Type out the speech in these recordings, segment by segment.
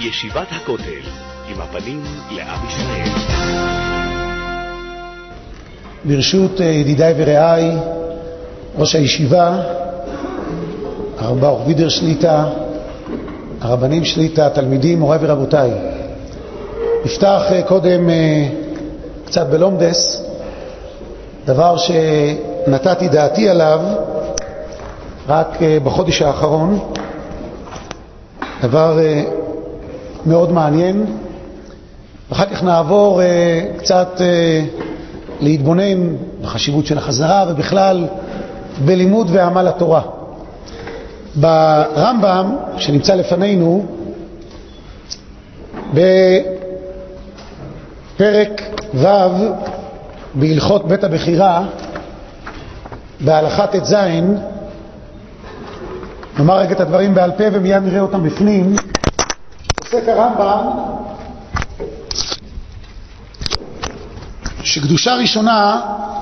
ישיבת הכותל, עם הפנים לעם ישראל. ברשות ידידיי ורעיי, ראש הישיבה, הרב ברוך וידר שליטה, הרבנים שליטה, תלמידים, מוריי ורבותיי. נפתח קודם קצת בלומדס, דבר שנתתי דעתי עליו רק בחודש האחרון, דבר מאוד מעניין. אחר כך נעבור קצת להתבונן בחשיבות של החזרה ובכלל בלימוד ועמל התורה. ברמב"ם שנמצא לפנינו בפרק ו' בהלכות בית הבחירה בהלכה ט"ז, נאמר רגע את הדברים בעל פה ומיד נראה אותם בפנים. עוסק הרמב"ם שקדושה ראשונה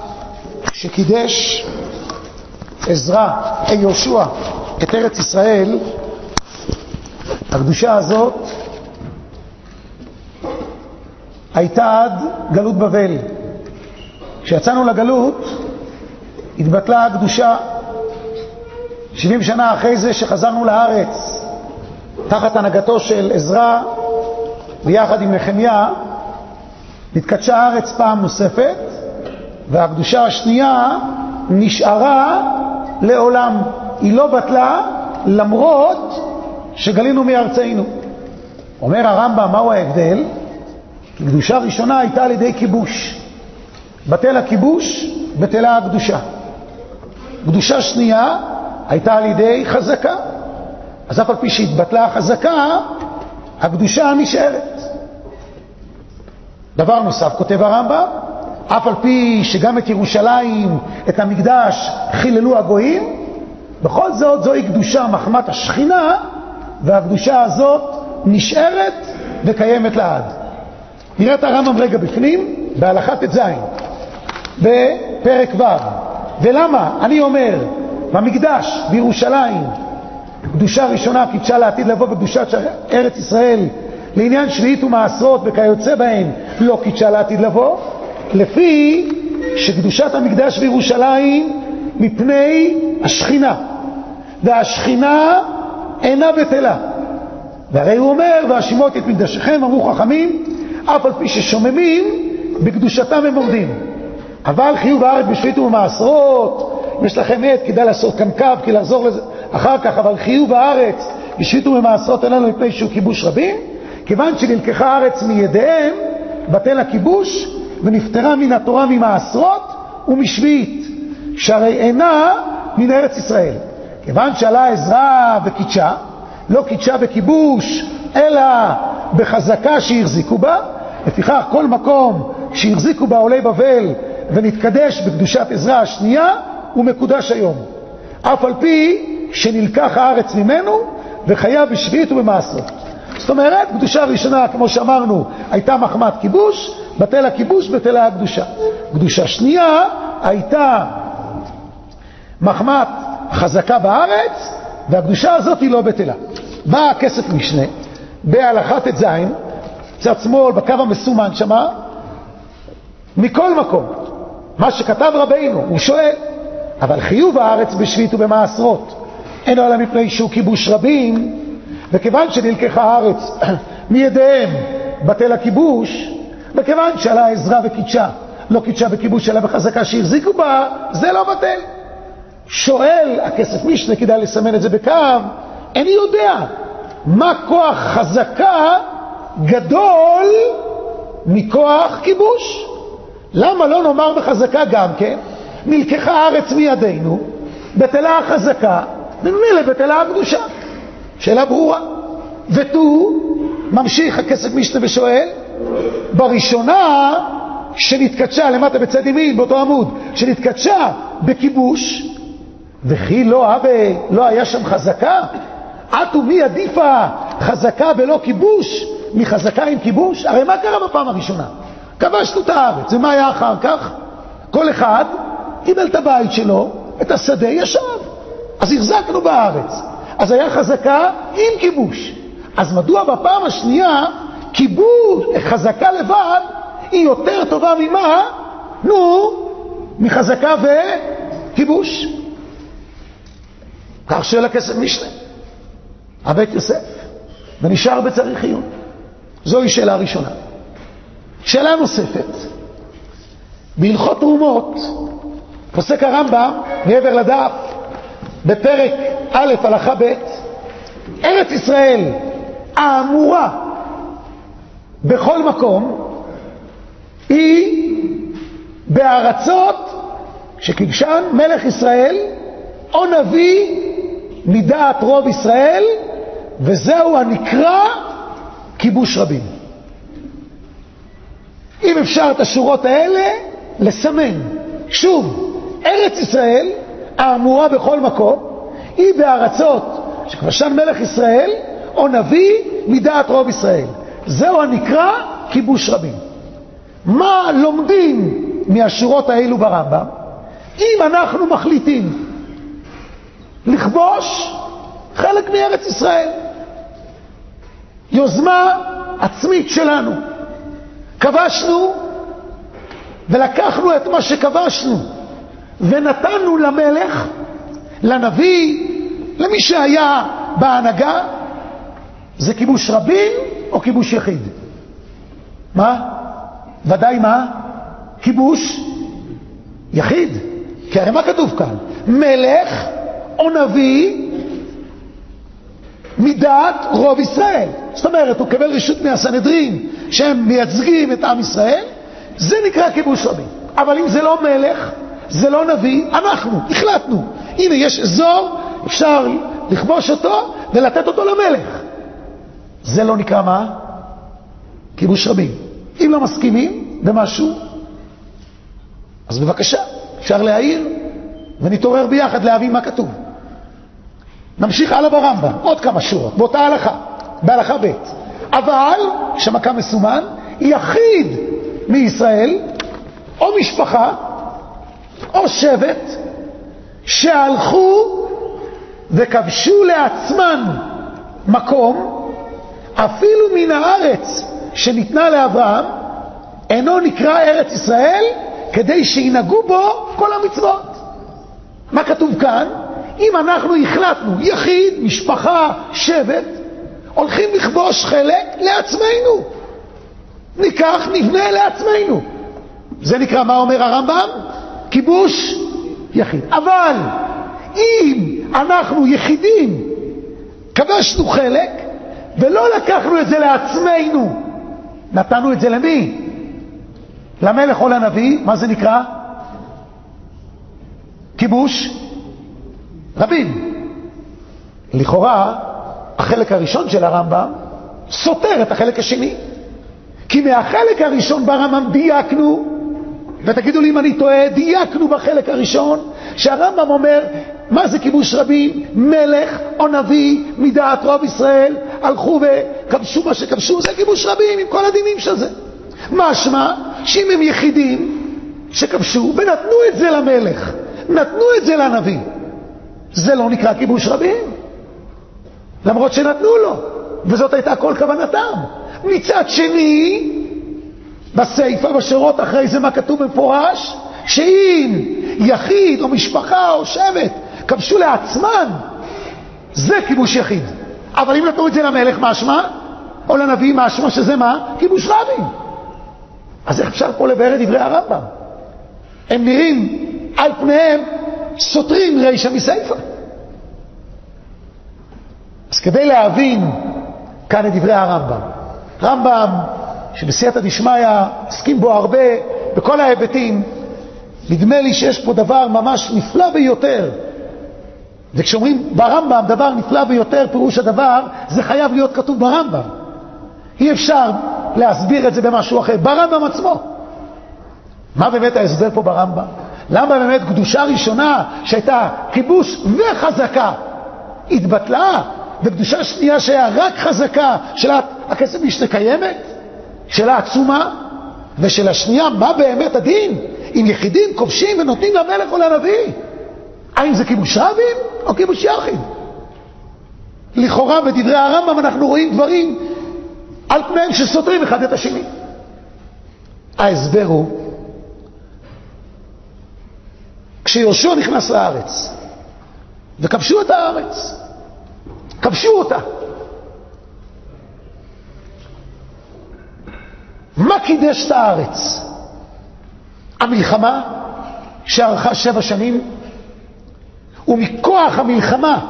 שקידש עזרא יהושע את ארץ ישראל, הקדושה הזאת הייתה עד גלות בבל. כשיצאנו לגלות התבטלה הקדושה. 70 שנה אחרי זה שחזרנו לארץ תחת הנהגתו של עזרא ויחד עם נחמיה, נתקדשה הארץ פעם נוספת, והקדושה השנייה נשארה לעולם. היא לא בטלה למרות שגלינו מארצנו. אומר הרמב"ם, מהו ההבדל? כי קדושה ראשונה הייתה על ידי כיבוש, בטל הכיבוש, בטלה הקדושה. קדושה שנייה הייתה על ידי חזקה, אז אף על פי שהתבטלה החזקה, הקדושה נשארת. דבר נוסף כותב הרמב"ם, אף על פי שגם את ירושלים, את המקדש, חיללו הגויים, בכל זאת זוהי קדושה מחמת השכינה, והקדושה הזאת נשארת וקיימת לעד. נראה את הרמב"ם רגע בפנים בהלכה ט"ז בפרק ו'. ולמה אני אומר במקדש בירושלים קדושה ראשונה קידשה לעתיד לבוא, בקדושת ארץ ישראל לעניין שביעית ומעשרות וכיוצא בהן לא קידשה לעתיד לבוא? לפי שקדושת המקדש בירושלים מפני השכינה, והשכינה אינה בטלה. והרי הוא אומר, והשימות את מקדשכם, אמרו חכמים, אף על פי ששוממים בקדושתם הם עומדים. אבל חיוב הארץ בשביעית ובמעשרות, אם יש לכם עת כדאי לעשות כאן קו כי לחזור לזה אחר כך, אבל חיוב הארץ בשביעית ובמעשרות אין לנו מפני שהוא כיבוש רבים, כיוון שנלקחה הארץ מידיהם בטל הכיבוש ונפטרה מן התורה ממעשרות ומשביעית, שהרי אינה מן ארץ ישראל. כיוון שעלה עזרא וקידשה, לא קידשה בכיבוש אלא בחזקה שהחזיקו בה, לפיכך כל מקום שהחזיקו בה עולי בבל ונתקדש בקדושת עזרא השנייה הוא מקודש היום, אף על פי שנלקח הארץ ממנו וחיה בשביעית ובמעשרות. זאת אומרת, קדושה ראשונה כמו שאמרנו הייתה מחמת כיבוש, בטל הכיבוש בטלה הקדושה. קדושה שנייה הייתה מחמת חזקה בארץ, והקדושה הזאת היא לא בטלה. בא הכסף משנה בהלכה ט"ז, צד שמאל בקו המסומן שמה, מכל מקום מה שכתב רבינו, הוא שואל, אבל חיוב הארץ בשביעית ובמעשרות אין עולה מפני שהוא כיבוש רבים, וכיוון שנלקחה הארץ מידיהם בטל הכיבוש, וכיוון שעלה עזרא וקידשה, לא קידשה בכיבוש אלא בחזקה שהחזיקו בה, זה לא בטל. שואל הכסף משנה, כדאי לסמן את זה בקו, איני יודע מה כוח חזקה גדול מכוח כיבוש. למה לא נאמר בחזקה גם כן, נלקחה הארץ מידינו, בטלה החזקה, וממילא בטלה הקדושה. שאלה ברורה. ותו ממשיך הכסף משנה ושואל, בראשונה שנתקדשה למטה בצד ימין באותו עמוד, שנתקדשה בכיבוש, וכי לא היה שם חזקה? עתו מי עדיפה חזקה ולא כיבוש מחזקה עם כיבוש? הרי מה קרה בפעם הראשונה? כבשנו את הארץ, ומה היה אחר כך? כל אחד קיבל את הבית שלו, את השדה, ישב. אז החזקנו בארץ. אז היה חזקה עם כיבוש. אז מדוע בפעם השנייה כיבוש חזקה לבד היא יותר טובה ממה? מחזקה וכיבוש. כך שואל הכסף משנה, הבית יוסף, ונשאר בצריך עיון. זוהי שאלה ראשונה. שאלה נוספת, בהלכות תרומות פוסק הרמב"ם מעבר לדף בפרק א' הלכה ב', ארץ ישראל האמורה בכל מקום היא בארצות שכבשן מלך ישראל או נביא מדעת רוב ישראל, וזהו הנקרא כיבוש רבים. אם אפשר את השורות האלה לסמן, שוב, ארץ ישראל האמורה בכל מקום היא בארצות שכבשן מלך ישראל או נביא מדעת רוב ישראל, זהו הנקרא כיבוש רבים. מה לומדים מהשורות האלו ברמב"ם? אם אנחנו מחליטים לכבוש חלק מארץ ישראל, יוזמה עצמית שלנו, כבשנו ולקחנו את מה שכבשנו ונתנו למלך, לנביא, למי שהיה בהנהגה, זה כיבוש רבים או כיבוש יחיד? מה? ודאי מה? כיבוש יחיד. כי הרי מה כתוב כאן? מלך או נביא מדעת רוב ישראל. זאת אומרת, הוא קבל רשות מהסנהדרין שהם מייצגים את עם ישראל, זה נקרא כיבוש רבים. אבל אם זה לא מלך, זה לא נביא, אנחנו החלטנו, הנה יש אזור, אפשר לכבוש אותו ולתת אותו למלך, זה לא נקרא מה? כיבוש רבים. אם לא מסכימים במשהו, אז בבקשה, אפשר להעיר ונתעורר ביחד להבין מה כתוב. נמשיך הלאה ברמב"ם, עוד כמה שורות, באותה הלכה, בהלכה ב'. אבל, שמקה מסומן, יחיד מישראל, או משפחה, או שבט, שהלכו וכבשו לעצמן מקום, אפילו מן הארץ שניתנה לאברהם, אינו נקרא ארץ ישראל, כדי שינהגו בו כל המצוות. מה כתוב כאן? אם אנחנו החלטנו, יחיד, משפחה, שבט, הולכים לכבוש חלק לעצמנו. ניקח, נבנה לעצמנו. זה נקרא, מה אומר הרמב"ם? כיבוש יחיד. אבל אם אנחנו יחידים, כבשנו חלק, ולא לקחנו את זה לעצמנו, נתנו את זה למי? למלך או לנביא, מה זה נקרא? כיבוש רבים. לכאורה, החלק הראשון של הרמב"ם סותר את החלק השני. כי מהחלק הראשון ברמב"ם דייקנו, ותגידו לי אם אני טועה, דייקנו בחלק הראשון, שהרמב"ם אומר, מה זה כיבוש רבים? מלך או נביא מדעת רוב ישראל הלכו וכבשו מה שכבשו, זה כיבוש רבים עם כל הדינים של זה. משמע שאם הם יחידים שכבשו ונתנו את זה למלך, נתנו את זה לנביא, זה לא נקרא כיבוש רבים, למרות שנתנו לו, וזאת הייתה כל כוונתם. מצד שני, בסעיפה בשורות אחרי זה מה כתוב במפורש? שאם יחיד או משפחה או שבט כבשו לעצמן, זה כיבוש יחיד. אבל אם נתנו את זה למלך, משמע, או לנביא, משמע שזה מה? כיבוש רבים. אז איך אפשר פה לבאר את דברי הרמב"ם? הם נראים על פניהם סותרים רישא מסייפא. אז כדי להבין כאן את דברי הרמב"ם, רמב"ם שבסייעתא דשמיא עסקים בו הרבה בכל ההיבטים, נדמה לי שיש פה דבר ממש נפלא ביותר. וכשאומרים ברמב"ם דבר נפלא ביותר, פירוש הדבר זה חייב להיות כתוב ברמב"ם. אי אפשר להסביר את זה במשהו אחר, ברמב"ם עצמו. מה באמת ההסבר פה ברמב"ם? למה באמת קדושה ראשונה שהייתה כיבוש וחזקה התבטלה, וקדושה שנייה שהיה רק חזקה של הכסף משנה קיימת, של העצומה, ושל השנייה מה באמת הדין? אם יחידים כובשים ונותנים למלך או לנביא, האם זה כיבוש רבים או כיבוש יחיד? לכאורה בדברי הרמב"ם אנחנו רואים דברים על פניהם שסותרים אחד את השני. ההסבר הוא, כשיהושע נכנס לארץ וכבשו את הארץ, כבשו אותה, מה קידש את הארץ? המלחמה שארכה 7 שנים, ומכוח המלחמה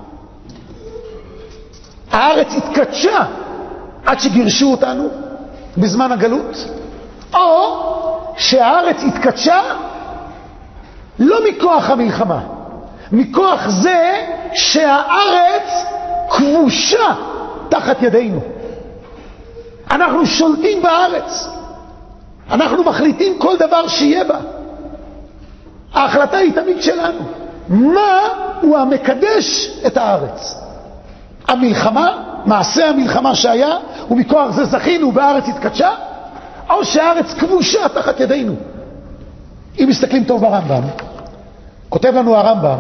הארץ התקדשה עד שגירשו אותנו בזמן הגלות, או שהארץ התקדשה לא מכוח המלחמה, מכוח זה שהארץ כבושה תחת ידינו. אנחנו שולטים בארץ, אנחנו מחליטים כל דבר שיהיה בה, ההחלטה היא תמיד שלנו. מה הוא המקדש את הארץ? המלחמה, מעשה המלחמה שהיה, ומכוח זה זכינו בארץ התקדשה, או שהארץ כבושה תחת ידינו? אם מסתכלים טוב ברמב"ם, כותב לנו הרמב"ם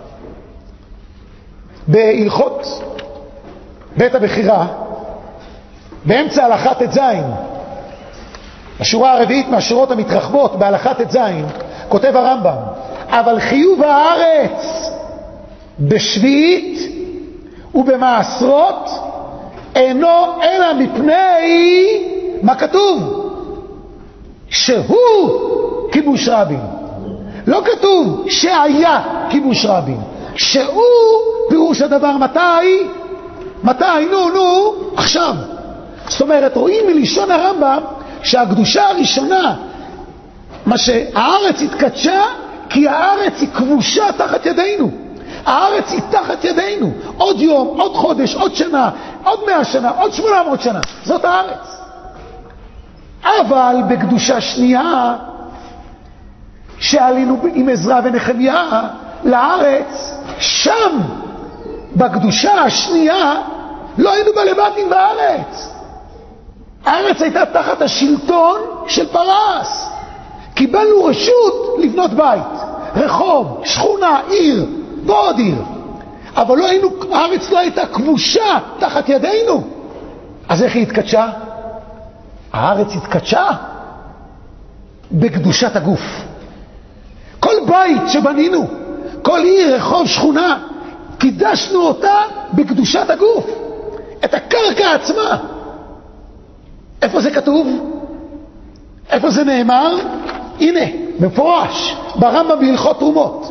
בהלכות בית הבחירה, באמצע הלכה ט"ז, השורה הרביעית מהשורות המתרחבות בהלכה ט"ז, כותב הרמב"ם, אבל חיוב הארץ בשביעית ובמעשרות אינו אלא מפני, מה כתוב? שהוא כיבוש רבין. לא כתוב שהיה כיבוש רבין, שהוא פירוש הדבר מתי? נו, עכשיו. זאת אומרת, רואים מלשון הרמב"ם שהקדושה הראשונה, מה שהארץ התקדשה, כי הארץ היא כבושה תחת ידינו. הארץ היא תחת ידינו. עוד יום, עוד חודש, עוד שנה, עוד 100 שנה, עוד 800 שנה. זאת הארץ. אבל בקדושה שנייה, שעלינו עם עזרא ונחמיה לארץ, שם, בקדושה השנייה, לא היינו בלבטים בארץ. הארץ הייתה תחת השלטון של פרס. קיבלנו רשות לבנות בית, רחוב, שכונה, עיר, ועוד עיר. אבל הארץ לא הייתה כבושה תחת ידינו. אז איך היא התקדשה? הארץ התקדשה בקדושת הגוף. כל בית שבנינו, כל עיר, רחוב, שכונה, קידשנו אותה בקדושת הגוף. את הקרקע עצמה. איפה זה כתוב? איפה זה נאמר? הנה, מפורש, ברמב"ם בהלכות תרומות.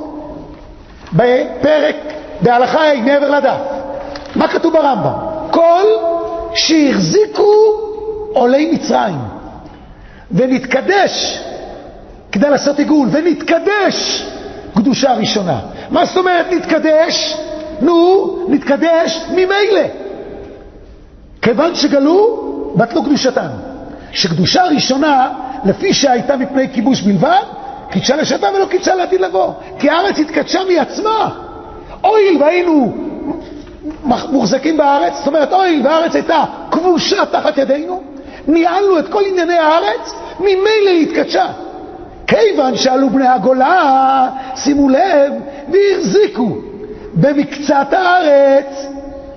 בפרק, בהלכה ה' מעבר לדף. מה כתוב ברמב"ם? כל שהחזיקו עולי מצרים ונתקדש, כדי לעשות עיגול, ונתקדש קדושה ראשונה. מה זאת אומרת נתקדש? נתקדש ממילא. כיוון שגלו, בטלו קדושתם. שקדושה ראשונה, לפי שהייתה מפני כיבוש בלבד, קידשה לשעתה ולא קידשה לעתיד לבוא. כי הארץ התקדשה מעצמה. אויל והיינו מוחזקים בארץ, זאת אומרת אויל והארץ הייתה כבושה תחת ידינו, ניהלנו את כל ענייני הארץ, ממילא היא התקדשה. כיוון שעלו בני הגולה, שימו לב, והחזיקו במקצת הארץ,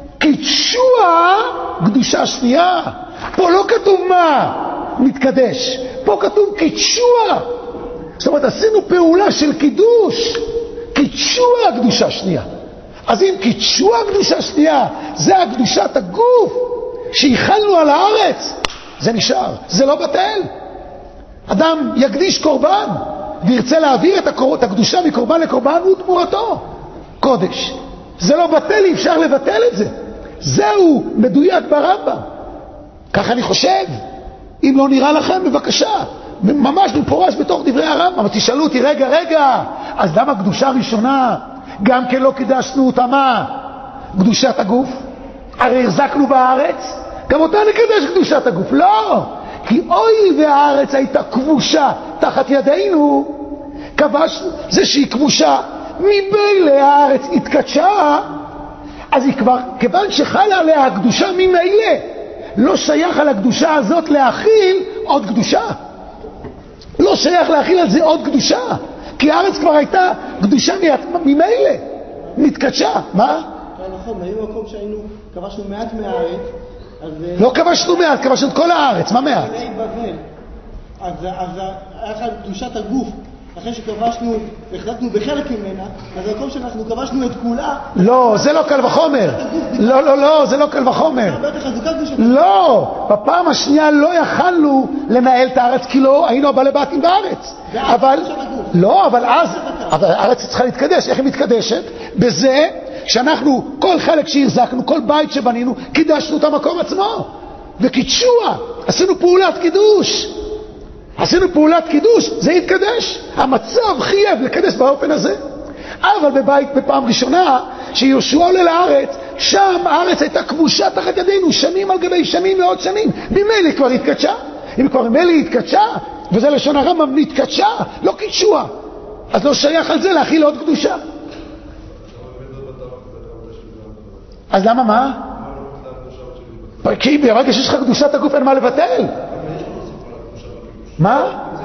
קידשוה קדושה שנייה. פה לא כתוב מה מתקדש, פה כתוב קידשוה. זאת אומרת, עשינו פעולה של קידוש, קידשוה קדושה שנייה. אז אם קידשוה קדושה שנייה, זה הקדושת הגוף שהחלנו על הארץ, זה נשאר, זה לא בטל. אדם יקדיש קורבן וירצה להעביר את הקדושה מקורבן לקורבן, הוא תמורתו קודש. זה לא בטל, אי אפשר לבטל את זה. זהו מדויק ברמב"ם. כך אני חושב. אם לא נראה לכם, בבקשה. ממש מפורש בתוך דברי הרמב"ם. אבל תשאלו אותי, רגע, אז למה קדושה ראשונה? גם כן לא קידשנו אותה מה? קדושת הגוף? הרי החזקנו בארץ, גם אותה נקדש קדושת הגוף. לא, כי אוי והארץ הייתה כבושה תחת ידינו, כבשנו, זה שהיא כבושה, ממילא הארץ התקדשה, אז היא כבר, כיוון שחלה עליה הקדושה ממילא, לא שייך על הקדושה הזאת להכיל עוד קדושה. לא שייך להכיל על זה עוד קדושה, כי הארץ כבר הייתה קדושה ממילא, מתקדשה. מה? ההלכה נכון, היו מקום שהיינו, כבשנו מעט מהארץ, אז... לא כבשנו מעט, כבשנו את כל הארץ, מה מעט? בני בבל. אז היה לך קדושת הגוף, אחרי שכבשנו, החלטנו בחלק ממנה, אז במקום שאנחנו כבשנו את כולה... לא, זה לא קל וחומר. לא, זה לא קל וחומר. לא, בפעם השנייה לא יכלנו לנהל את הארץ, כי לא היינו הבעלי בתים בארץ. אבל אז הארץ צריכה להתקדש. איך היא מתקדשת? בזה שאנחנו, כל חלק שהחזקנו, כל בית שבנינו, קידשנו את המקום עצמו. וקידשוה, עשינו פעולת קידוש. זה יתקדש. המצב חייב לקדש באופן הזה. אבל בבית בפעם ראשונה שיהושע עולה לארץ, שם הארץ הייתה כבושה תחת ידינו שנים על גבי שנים, מאות שנים. ממילא כבר התקדשה. אם כבר ממילא התקדשה, וזה לשון הרמב"ם, נתקדשה, לא קידשוה. אז לא שייך על זה להכיל עוד קדושה. אז למה מה? כי ברגע שיש לך קדושת הגוף אין מה לבטל. מה?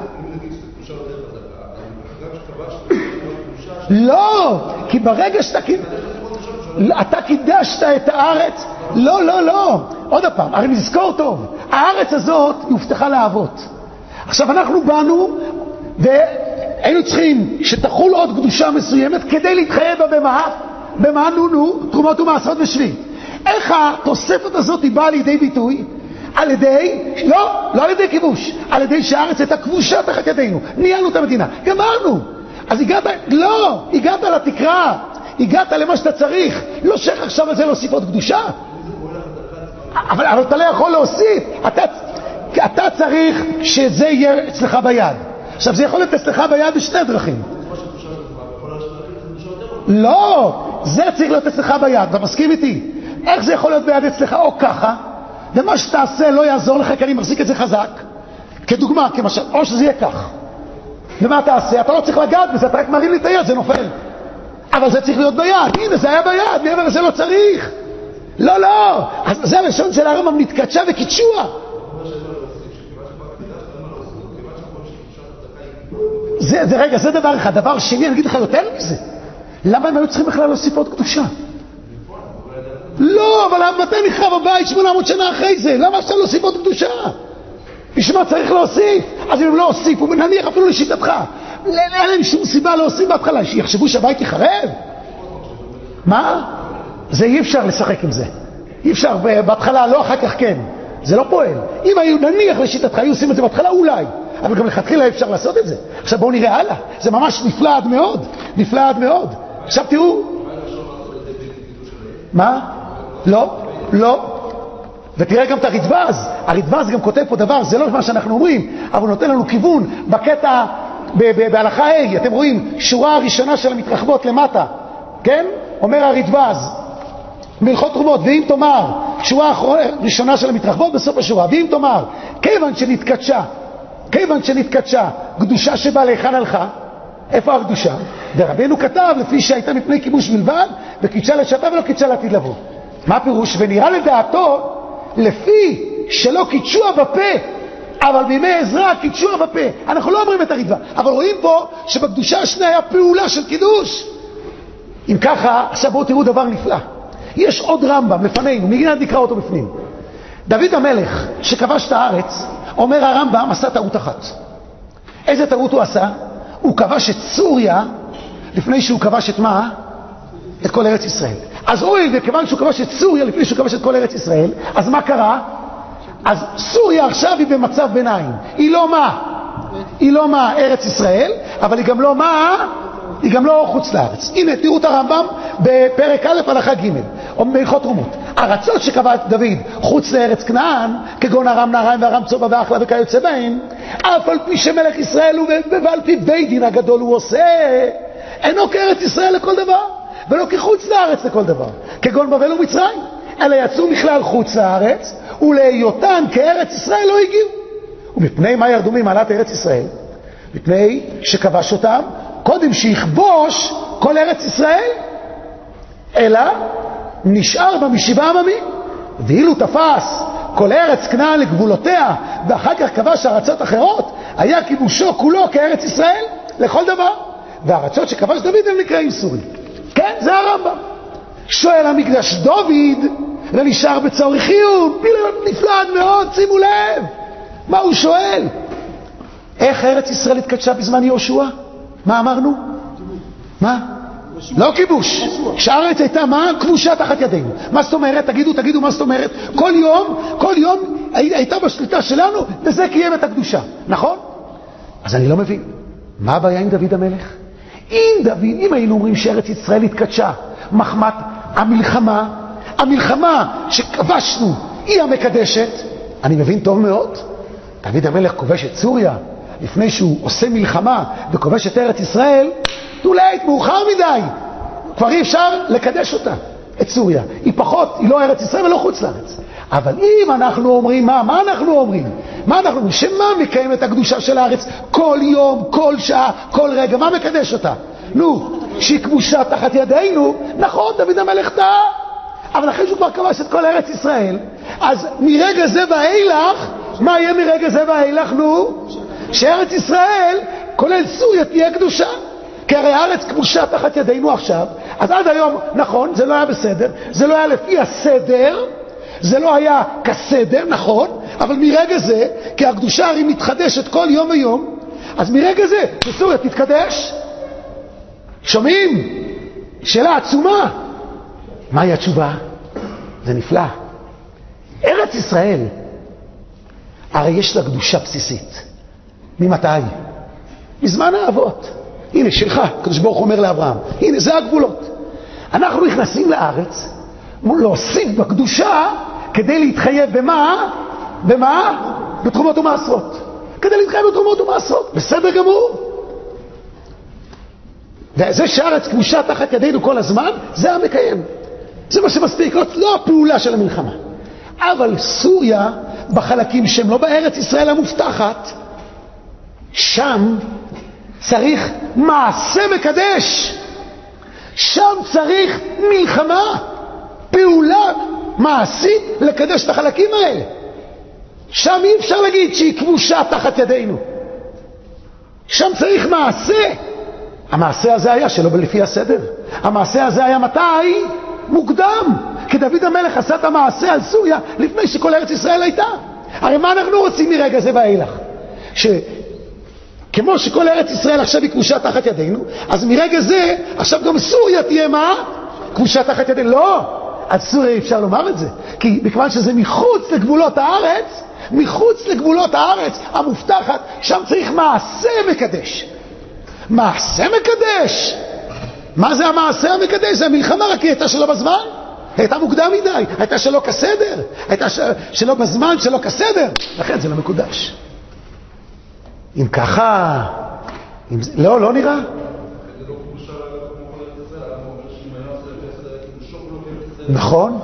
לא, כי ברגע אתה קידשת את הארץ, לא, עוד פעם, הרי נזכור טוב, הארץ הזאת הובטחה לאבות. עכשיו אנחנו באנו והיינו צריכים שתחול עוד קדושה מסוימת כדי להתחייב בה במה תרומות ומעשרות ושביעית. איך התוספת הזאת היא באה לידי ביטוי? על ידי, לא על ידי כיבוש, על ידי שהארץ הייתה כבושה תחת ידינו, ניהלנו את המדינה, גמרנו. אז הגעת לתקרה, הגעת למה שאתה צריך, לא שייך עכשיו על זה להוסיף עוד קדושה. אבל אתה לא יכול להוסיף, אתה צריך שזה יהיה אצלך ביד. עכשיו זה יכול להיות אצלך ביד בשני דרכים. לא, זה צריך להיות אצלך ביד, אתה מסכים איתי? איך זה יכול להיות ביד אצלך? או ככה, ומה שתעשה לא יעזור לך, כי אני מחזיק את זה חזק. כדוגמה, כמשל, או שזה יהיה כך. ומה תעשה? אתה לא צריך לגעת בזה, אתה רק מרים לי את היד, זה נופל. אבל זה צריך להיות ביד. הנה, זה היה ביד, מעבר לזה לא צריך. לא. אז זה הלשון של הרמב"ם, נתקדשה וקידשוה. רגע, זה דבר אחד. דבר שני, אני אגיד לך יותר מזה. למה הם היו צריכים בכלל להוסיף עוד קדושה? לא, אבל מתי נחרב הבית 800 שנה אחרי זה? למה אפשר להוסיף עוד קדושה? בשביל צריך להוסיף? אז אם הם לא הוסיפו, נניח אפילו לשיטתך, אין להם שום סיבה להוסיף בהתחלה, שיחשבו שהבית יחרב? מה? זה אי אפשר לשחק עם זה. אי אפשר, בהתחלה לא, אחר כך כן. זה לא פועל. אם היו, נניח לשיטתך, היו עושים את זה בהתחלה אולי, אבל גם לכתחילה אפשר לעשות את זה. עכשיו בואו נראה הלאה. זה ממש נפלא עד מאוד. עכשיו תראו. מה? לא. ותראה גם את הרדב"ז גם כותב פה דבר, זה לא מה שאנחנו אומרים, אבל הוא נותן לנו כיוון בקטע, בהלכה ה', אתם רואים, שורה הראשונה של המתרחבות למטה, כן? אומר הרדב"ז, בהלכות תרומות, ואם תאמר, שורה הראשונה של המתרחבות בסוף השורה, ואם תאמר, כיוון שנתקדשה, קדושה שבא להיכן הלכה, איפה הקדושה? ורבנו כתב, לפי שהייתה מפני כיבוש בלבד, וקידשה לשעתה ולא קידשה לעתיד לבוא. מה פירוש? ונראה לדעתו, לפי שלא קידשוה בפה, אבל בימי עזרא קידשוה בפה. אנחנו לא אומרים את הרדב"ז, אבל רואים פה שבקדושה השנייה היה פעולה של קידוש. אם ככה, עכשיו בואו תראו דבר נפלא. יש עוד רמב"ם לפנינו, מיד נקרא אותו בפנים. דוד המלך שכבש את הארץ, אומר הרמב"ם, עשה טעות אחת. איזה טעות הוא עשה? הוא כבש את סוריה לפני שהוא כבש את מה? את כל ארץ ישראל. אז וכיוון שהוא כבש את סוריה לפני שהוא כבש את כל ארץ ישראל, אז מה קרה? אז סוריה עכשיו היא במצב ביניים. היא לא מה? ארץ ישראל, אבל היא גם לא מה? היא גם לא חוץ לארץ. הנה, תראו את הרמב"ם בפרק א' הלכה ג' בהלכות תרומות. ארצות שקבע דוד חוץ לארץ כנען, כגון ארם נהריים וארם צובא ואחלה וכיוצא בהם, אף על פי שמלך ישראל ועל פי בית דין הגדול הוא עושה, אינו כארץ ישראל לכל דבר, ולא כחוץ לארץ לכל דבר, כגון בבל ומצרים, אלא יצאו מכלל חוץ לארץ, ולהיותן כארץ ישראל לא הגיעו. ומפני מה ירדו ממעלת ארץ ישראל? מפני שכבש אותם קודם שיכבוש כל ארץ ישראל, אלא נשאר בה משבעה עממים. ואילו תפס כל ארץ כנען לגבולותיה ואחר כך כבש ארצות אחרות, היה כיבושו כולו כארץ ישראל לכל דבר. והארצות שכבש דוד הם נקראים סורים. כן, זה הרמב"ם. שואל המקדש דוד, ונשאר בצורך עיון, נפלא מאוד, שימו לב. מה הוא שואל? איך ארץ ישראל התקדשה בזמן יהושע? מה אמרנו? מה? לא כיבוש. שהארץ הייתה מה? כבושה תחת ידינו. מה זאת אומרת? תגידו מה זאת אומרת? כל יום הייתה בשליטה שלנו, וזה קיים את הקדושה. נכון? אז אני לא מבין. מה הבעיה עם דוד המלך? אם היינו אומרים שארץ ישראל התקדשה מחמת המלחמה שכבשנו היא המקדשת, אני מבין טוב מאוד. דוד המלך כובש את סוריה לפני שהוא עושה מלחמה וכובש את ארץ ישראל, תולעת, מאוחר מדי, כבר אי אפשר לקדש אותה, את סוריה. היא לא ארץ ישראל ולא חוץ לארץ. אבל אם אנחנו אומרים, מה אנחנו אומרים? שמה מקיים את הקדושה של הארץ כל יום, כל שעה, כל רגע? מה מקדש אותה? שהיא כבושה תחת ידינו. נכון, דוד המלך טעה, אבל אחרי שהוא כבר כבש את כל ארץ ישראל, אז מרגע זה ואילך, מה יהיה מרגע זה ואילך? שארץ ישראל, כולל סוריה, תהיה קדושה. כי הרי הארץ כבושה תחת ידינו עכשיו, אז עד היום, נכון, זה לא היה בסדר, זה לא היה לפי הסדר, זה לא היה כסדר, נכון, אבל מרגע זה, כי הקדושה הרי מתחדשת כל יום ויום, אז מרגע זה, שסוריה תתקדש. שומעים? שאלה עצומה. מהי התשובה? זה נפלא. ארץ ישראל, הרי יש לה קדושה בסיסית. ממתי? מזמן האבות. הנה שלך, הקדוש ברוך אומר לאברהם, הנה זה הגבולות. אנחנו נכנסים לארץ, להוסיף בקדושה כדי להתחייב במה? בתרומות ומעשרות. כדי להתחייב בתרומות ומעשרות. בסדר גמור. וזה שהארץ כבושה תחת ידינו כל הזמן, זה המקיים. זה מה שמספיק, לא הפעולה של המלחמה. אבל סוריה, בחלקים שהם לא בארץ ישראל המובטחת, שם צריך מעשה מקדש. שם צריך מלחמה, פעולה מעשית לקדש את החלקים האלה. שם אי אפשר להגיד שהיא כבושה תחת ידינו. שם צריך מעשה. המעשה הזה היה שלא לפי הסדר. המעשה הזה היה מתי? מוקדם. כי דוד המלך עשה את המעשה על סוריה לפני שכל ארץ ישראל הייתה. הרי מה אנחנו רוצים מרגע זה ואילך? כמו שכל ארץ ישראל עכשיו היא כבושה תחת ידינו, אז מרגע זה עכשיו גם סוריה תהיה מה? כבושה תחת ידינו. לא, עד סוריה אי אפשר לומר את זה, כי מכיוון שזה מחוץ לגבולות הארץ המובטחת, שם צריך מעשה מקדש. מעשה מקדש. מה זה המעשה המקדש? זה המלחמה, רק היא הייתה שלא בזמן, הייתה מוקדם מדי, הייתה שלא כסדר, הייתה שלא בזמן, שלא כסדר, לכן זה לא מקודש. אם ככה, לא נראה. נכון?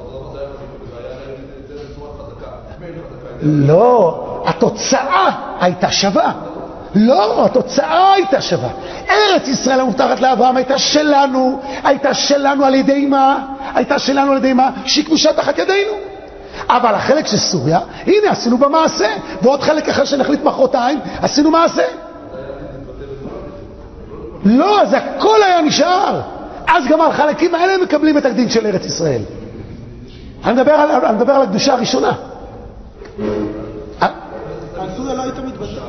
לא, התוצאה הייתה שווה. לא, התוצאה הייתה שווה. ארץ ישראל המובטחת לאברהם הייתה שלנו על ידי מה? שהיא כבושה תחת ידינו. אבל החלק של סוריה, הנה עשינו במעשה, ועוד חלק אחר שנחליט מחרתיים, עשינו מעשה. לא, אז הכל היה נשאר. אז גם על חלקים האלה הם מקבלים את הדין של ארץ ישראל. אני מדבר על הקדושה הראשונה. סוריה לא הייתה מתבטאת.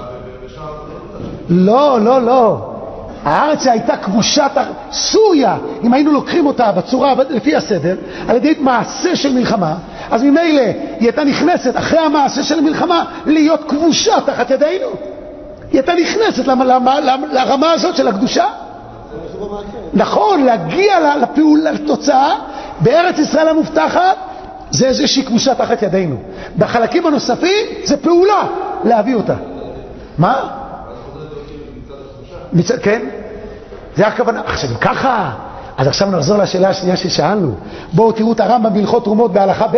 לא. הארץ שהייתה כבושת סוריה, אם היינו לוקחים אותה בצורה לפי הסדר, על ידי מעשה של מלחמה, אז ממילא היא הייתה נכנסת אחרי המעשה של המלחמה להיות כבושה תחת ידינו. היא הייתה נכנסת לרמה הזאת של הקדושה. נכון, להגיע לתוצאה בארץ ישראל המובטחת, זה איזושהי כבושה תחת ידינו. בחלקים הנוספים זה פעולה להביא אותה. מה? כן? זה הכוונה. עכשיו ככה, אז עכשיו נחזור לשאלה השנייה ששאלנו. בואו תראו את הרמב"ם בהלכות תרומות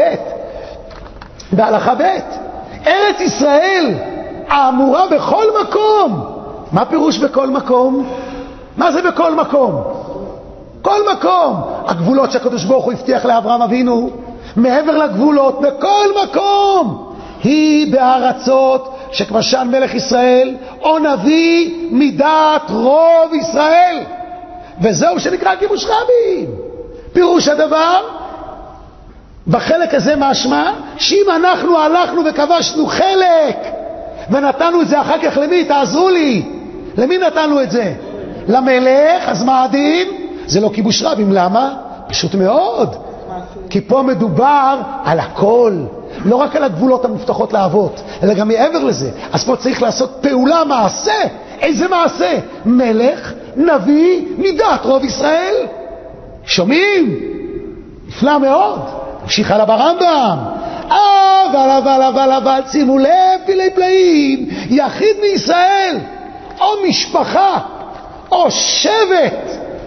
בהלכה ב'. ארץ ישראל האמורה בכל מקום. מה פירוש בכל מקום? מה זה בכל מקום? כל מקום. הגבולות שהקדוש ברוך הוא הבטיח לאברהם אבינו, מעבר לגבולות, בכל מקום. היא בארצות שכבשן מלך ישראל או נביא מדעת רוב ישראל, וזהו שנקרא גירוש רבים. פירוש הדבר, בחלק הזה משמע, שאם אנחנו הלכנו וכבשנו חלק, ונתנו את זה אחר כך למי? תעזרו לי. למי נתנו את זה? למלך. אז מה הדין? זה לא כיבוש רבים. למה? פשוט מאוד. כי פה מדובר על הכל. לא רק על הגבולות המובטחות לאבות, אלא גם מעבר לזה. אז פה צריך לעשות פעולה, מעשה. איזה מעשה? מלך, נביא, מדעת רוב ישראל. שומעים? נפלא מאוד. נמשיך הלאה ברמב"ם. אבל, שימו לב, פלאי פלאים, יחיד מישראל, או משפחה, או שבט,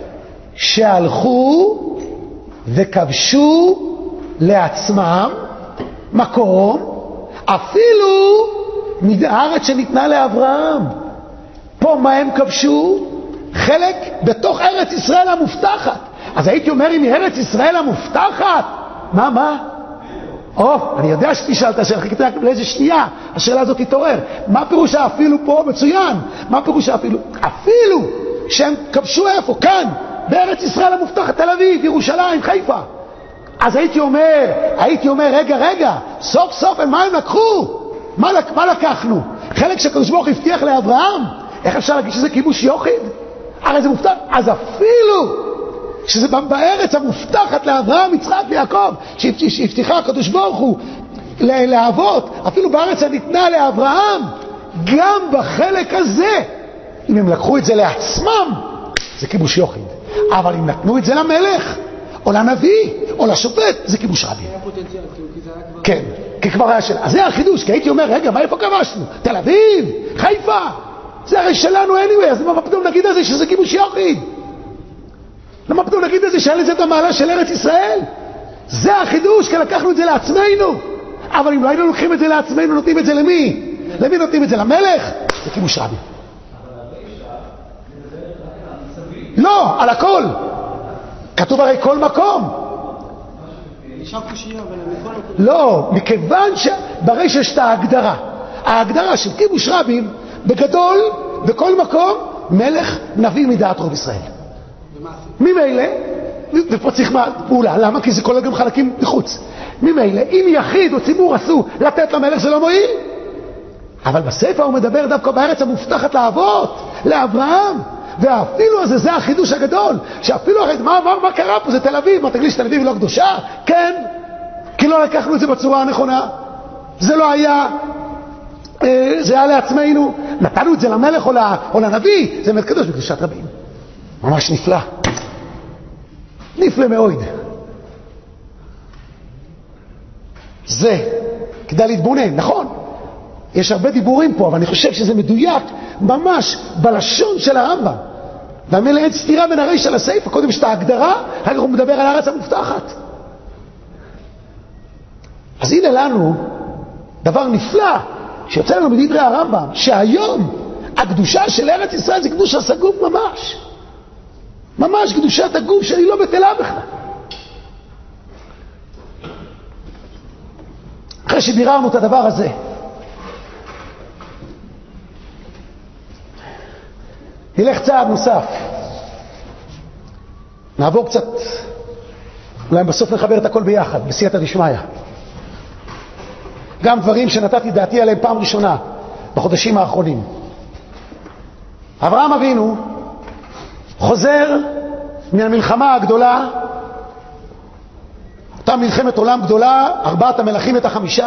שהלכו וכבשו לעצמם מקום, אפילו מהארץ שניתנה לאברהם. פה מה הם כבשו? חלק בתוך ארץ ישראל המובטחת. אז הייתי אומר, אם היא ארץ ישראל המובטחת, מה? אני יודע שתשאלת, חיכיתי לאיזה שנייה, השאלה הזאת תתעורר. מה פירוש אפילו פה? מצוין. מה פירוש אפילו? אפילו שהם כבשו איפה? כאן, בארץ ישראל המובטחת, תל אביב, ירושלים, חיפה. אז הייתי אומר, רגע, סוף סוף, מה הם לקחו? מה לקחנו? חלק שהקדוש ברוך הוא הבטיח לאברהם? איך אפשר להגיד שזה כיבוש יחיד? הרי זה מובטח. אז אפילו שזה בארץ המובטחת לאברהם, יצחק ויעקב, שהבטיחה הקדוש ברוך הוא לאבות, אפילו בארץ הניתנה לאברהם, גם בחלק הזה, אם הם לקחו את זה לעצמם, זה כיבוש יחיד. אבל אם נתנו את זה למלך, או לנביא, או לשופט, זה כיבוש רבים. כן, כי כבר היה שאלה. אז זה החידוש, כי הייתי אומר, רגע, מה איפה כבשנו? תל אביב, חיפה, זה הרי שלנו anyway, אז מה פתאום נגיד על זה שזה כיבוש יחיד? למה פתאום נגיד על זה שאין לזה את המעלה של ארץ ישראל? זה החידוש, כי לקחנו את זה לעצמנו. אבל אם לא היינו לוקחים את זה לעצמנו, נותנים את זה למי? למי נותנים את זה? למלך? זה כיבוש רבים. לא, על הכל. כתוב הרי כל מקום. לא, מכיוון שברי שיש את ההגדרה של כיבוש רבים, בגדול, בכל מקום, מלך נביא מדעת רוב ישראל. ממילא, ופה צריך פעולה, למה? כי זה כולל גם חלקים מחוץ. ממילא, אם יחיד או ציבור עשו לתת למלך, זה לא מועיל. אבל בספר הוא מדבר דווקא בארץ המובטחת לאבות, לאברהם. ואפילו הזה, זה החידוש הגדול, שאפילו, מה קרה פה? זה תל אביב, מה תגלי שתל אביב היא לא קדושה? כן, כי לא לקחנו את זה בצורה הנכונה. זה לא היה, זה היה לעצמנו. נתנו את זה למלך או לנביא, זה באמת קדוש בקדושת רבים. ממש נפלא. נפלא מאוד. זה, כדאי להתבונן, נכון. יש הרבה דיבורים פה, אבל אני חושב שזה מדויק ממש בלשון של הרמב"ם. והמילא אין סתירה בין הרישא לספר. קודם יש את ההגדרה, אחר כך הוא מדבר על הארץ המובטחת. אז הנה לנו דבר נפלא שיוצא לנו בדברי הרמב"ם, שהיום הקדושה של ארץ ישראל זה קדושה סגוף ממש. ממש קדושת הגוף שאני לא בטלה בכלל. אחרי שביררנו את הדבר הזה, נלך צעד נוסף. נעבור קצת, אולי בסוף נחבר את הכל ביחד, בסייעתא דשמיא. גם דברים שנתתי דעתי עליהם פעם ראשונה בחודשים האחרונים. אברהם אבינו חוזר מהמלחמה הגדולה, אותה מלחמת עולם גדולה, 4 המלכים את 5,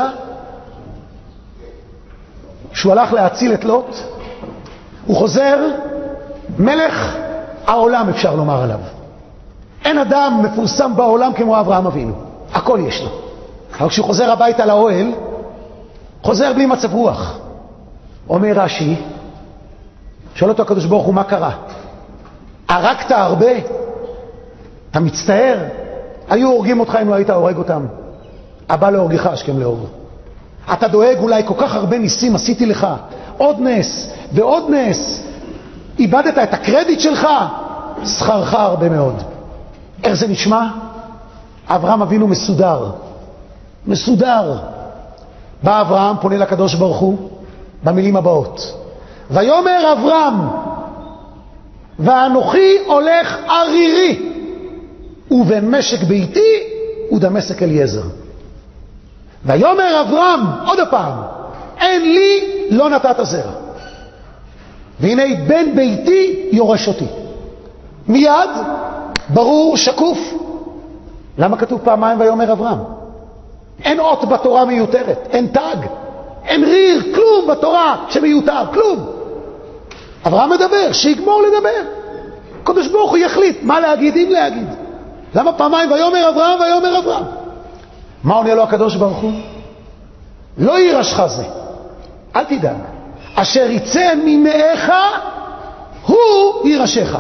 שהוא הלך להציל את לוט. הוא חוזר מלך העולם, אפשר לומר עליו. אין אדם מפורסם בעולם כמו אברהם אבינו, הכל יש לו. אבל כשהוא חוזר הביתה לאוהל, חוזר בלי מצב רוח. אומר רש"י, שואל אותו הקדוש ברוך הוא, מה קרה? הרגת הרבה? אתה מצטער? היו הורגים אותך אם לא היית הורג אותם. הבא להורגך השכם להורג. אתה דואג אולי, כל כך הרבה ניסים עשיתי לך, עוד נס ועוד נס, איבדת את הקרדיט שלך, שכרך הרבה מאוד. איך זה נשמע? אברהם אבינו מסודר. בא אברהם, פונה לקדוש ברוך הוא במילים הבאות: ויאמר אברהם, ואנוכי הולך ערירי ובן משק ביתי ודמשק אליעזר. ויאמר אברהם, עוד הפעם, אין לי לא נתת זרע. והנה בן ביתי יורש אותי. מיד, ברור, שקוף. למה כתוב פעמיים ויאמר אברהם? אין אות בתורה מיותרת, אין תג, אין ריר, כלום בתורה שמיותר, כלום. אברהם מדבר, שיגמור לדבר. הקדוש ברוך הוא יחליט מה להגיד, אם להגיד. למה פעמיים ויאמר אברהם ויאמר אברהם? מה עונה לו הקדוש ברוך הוא? לא יירשך זה, אל תדאג. אשר יצא ממאיך הוא יירשך.